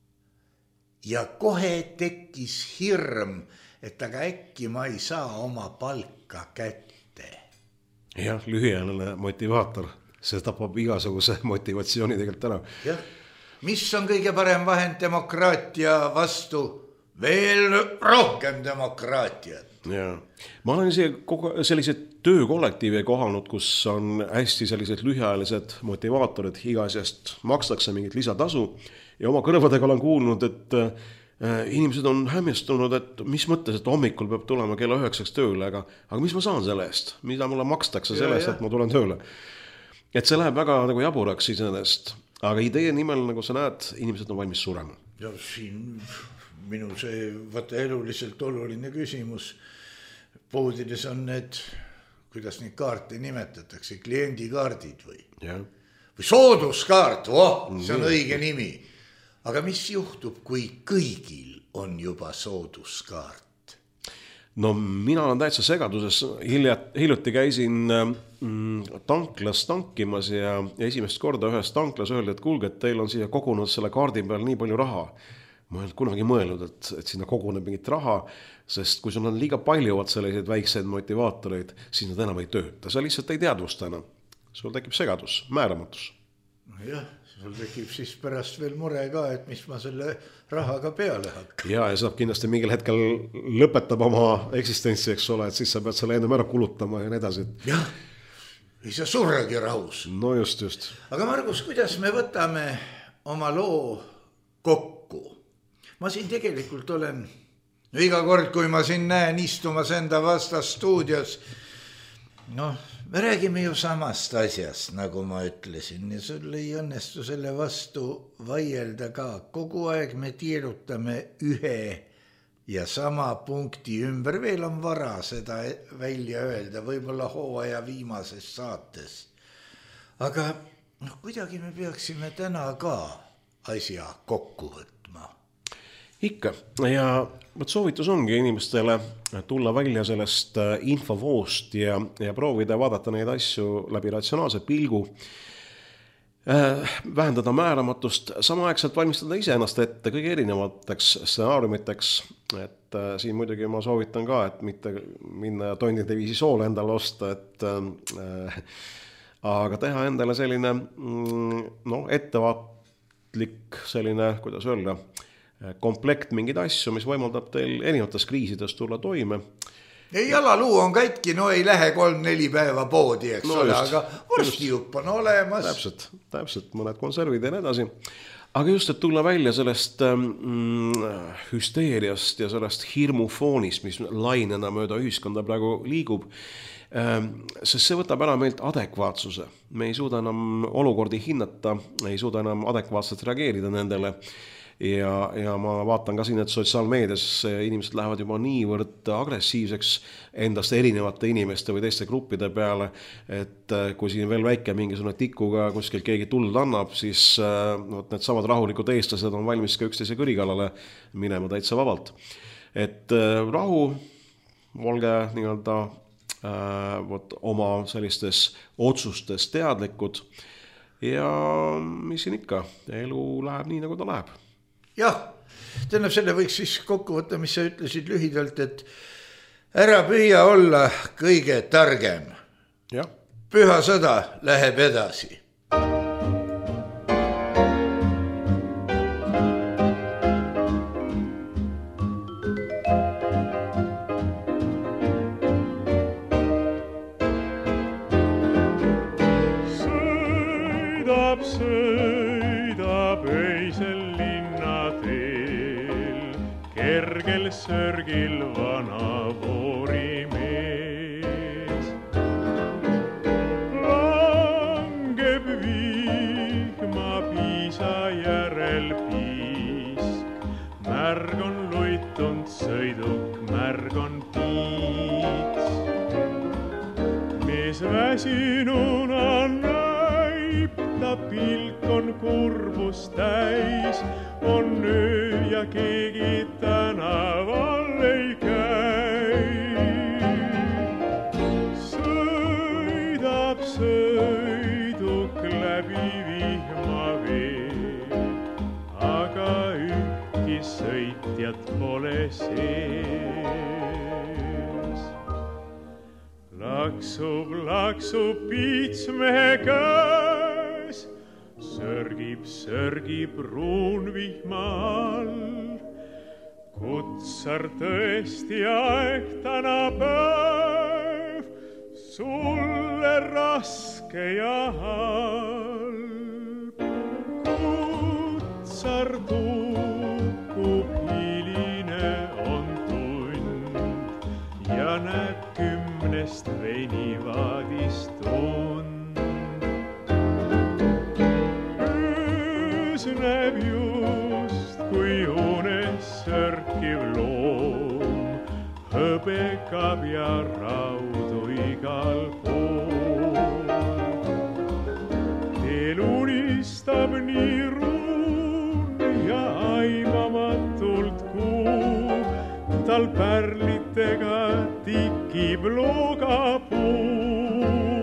ja kohe tekkis hirm, et aga äkki ma ei saa oma palka kätte. Jah, lühiajaline motivaator, see tapab igasuguse motivatsiooni tegelikult ära. Jah, mis on kõige parem vahend demokraatia vastu? Veel rohkem demokraatiat. Ja. Ma olen ise kogu sellised töökollektiive kohanud, kus on hästi sellised lühiajalised motivaatorid, iga asjast makstakse mingit lisatasu ja oma kõrvadega olen kuulnud, et inimesed on hämmestunud, et mis mõttes, et hommikul peab tulema kella üheksaks tööle, aga, aga mis ma saan selle eest, mida mulle makstakse selle eest, et ma tulen tööle. Et see läheb väga nagu jaburaks iseenesest, aga idee nimel, nagu sa näed, inimesed on valmis surema. Ja siin minu see vaata eluliselt oluline küsimus. Poodides on need, kuidas neid kaarte nimetatakse, kliendikaardid või, ja. Või sooduskaart, oh, see on õige nimi. Aga mis juhtub, kui kõigil on juba sooduskaart? No mina olen täitsa segaduses. Hiljuti käisin mm, tanklas tankimas ja, ja esimest korda ühes tanklas öeldi, et kuulge, et teil on siia kogunud selle kaardi peal nii palju raha. Ma ei olnud kunagi mõelnud, et, et sinna koguneb mingit raha, sest kui sul on liiga palju selliseid väikseid motivaatoreid, siis nad enam ei tööta. Sa lihtsalt ei teadvusta enam. Sul tekib segadus, määramatus. Jah, sul tekib siis pärast veel mure ka, et mis ma selle rahaga peale hakka. Ja, ja saab kindlasti mingil hetkel lõpetab oma eksistentsi, eks ole, et siis sa pead selle ennem ära kulutama ja nii edasi. Jah, ei saa surragi rahus. No just, just. Aga Margus, kuidas me võtame oma loo kokku? Ma siin tegelikult olen, no iga kord, kui ma siin näen istumas enda vastas stuudios, noh, me räägime ju samast asjast, nagu ma ütlesin, ja sul ei õnnestu selle vastu vaielda ka. Kogu aeg me tiirutame ühe ja sama punkti ümber, veel on vara seda välja öelda, võib-olla hooaja viimases saates. Aga noh, kuidagi me peaksime täna ka asja kokku võtma. Ikka, ja võt soovitus ongi inimestele tulla välja sellest infovoost ja, ja proovida vaadata neid asju läbi ratsionaalse pilgu, vähendada määramatust, samaaegselt valmistada iseennast ette kõige erinevateks stsenaariumiteks, et siin muidugi ma soovitan ka, et mitte minna ja tonnide viisi soole endale osta, et äh, aga teha endale selline no, ettevaatlik selline, kuidas öelda, komplekt mingeid asju, mis võimaldab teil erinevates kriisides tulla toime. Ei, jalaluu on kätki, no ei lähe kolm-neli päeva poodi, eks no ole, just, aga vorstijupp on olemas. Täpselt, täpselt, mõned konservid ja nii edasi. Aga just, et tulla välja sellest mm, hüsteeriast ja sellest hirmufoonist, mis lainena mööda ühiskonda praegu liigub, sest see võtab ära meilt adekvaatsuse. Me ei suuda enam olukordi hinnata, ei suuda enam adekvaatselt reageerida nendele. Ja, ja ma vaatan ka siin, et sotsiaalmeedias inimesed lähevad juba niivõrd agressiivseks endast erinevate inimeste või teiste gruppide peale, et kui siin veel väike mingisugune tikuga kuskil keegi tuld annab, siis no, need samad rahulikud eestlased on valmis ka üksteise kõrikalale minema täitsa vabalt. Et rahu, olge nii-öelda äh, võt, oma sellistes otsustes teadlikud ja mis siin ikka, elu läheb nii, nagu ta läheb. Jah, tähendab, selle võiks siis kokku võtta, mis sa ütlesid lühidalt, et ära püüa olla kõige targem. Ja. Püha sõda läheb edasi. Sõidab, sõidab öisel kergel sörgil vana voorimees. Langeb vihma piisa järel piisk, märg on luitunud sõiduk, märg on piits. väsinuna näib, ta pilk on kurbus täis, on öö ja keegi tänaval ei käi. Sõidab sõiduk läbi vihmavee, aga ühtki sõitjat pole sees. Laksub, laksub piitsmehe käes, sörgib, sörgib pruun vihma all. Kutsar tõesti aeg tänapäev, sulle raske ja halb. Kutsar kukub, hiline on tund ja näeb kümnest veinivaadist tund. Öös näeb just, kui unes sörkiv loom, hõbekab ja raudu igal pool. Teel unistab nii ruun ja aimamatult kuu, tal pärlitega tikib loogapuu.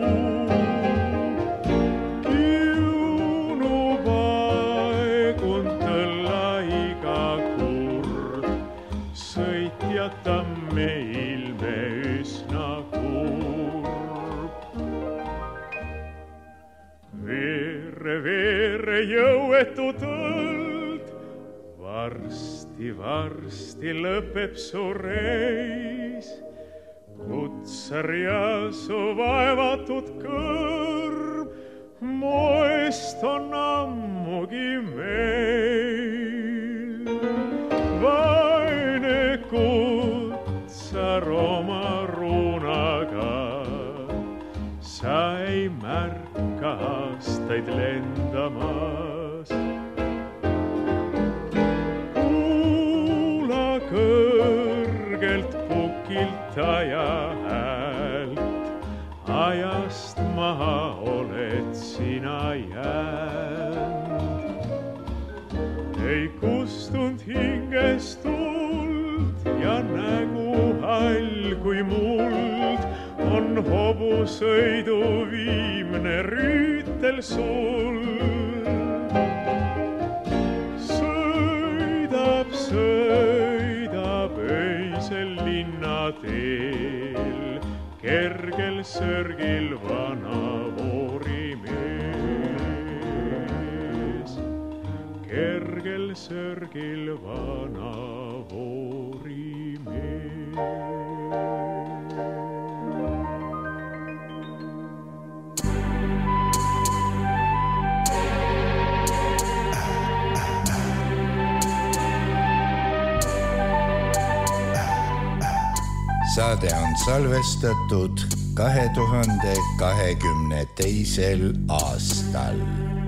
Kiunub aegun tõlla iga kurb, sõitjata meil me üsna kurb. Veere, veere jõuetu tõld, varsti, varsti lõpeb su reis. Kutsar ja su vaevatud kõrb, moest on ammugi meil. Vaene kutsar oma ruunaga, sa ei märka aastaid lendamas. Kuula kõrgelt pukiltaja häält, ajast maha oled sina jäänd. Ei kustund hingest tuld ja nägu hall kui muld, on hobusõidu viimne rüütel sul. Sõidab, sõidab öisel linnateel, kergel sörgil vana voorimees. Kergel sörgil vana voorimees. Saade on salvestatud kahe tuhande kahekümne teisel aastal.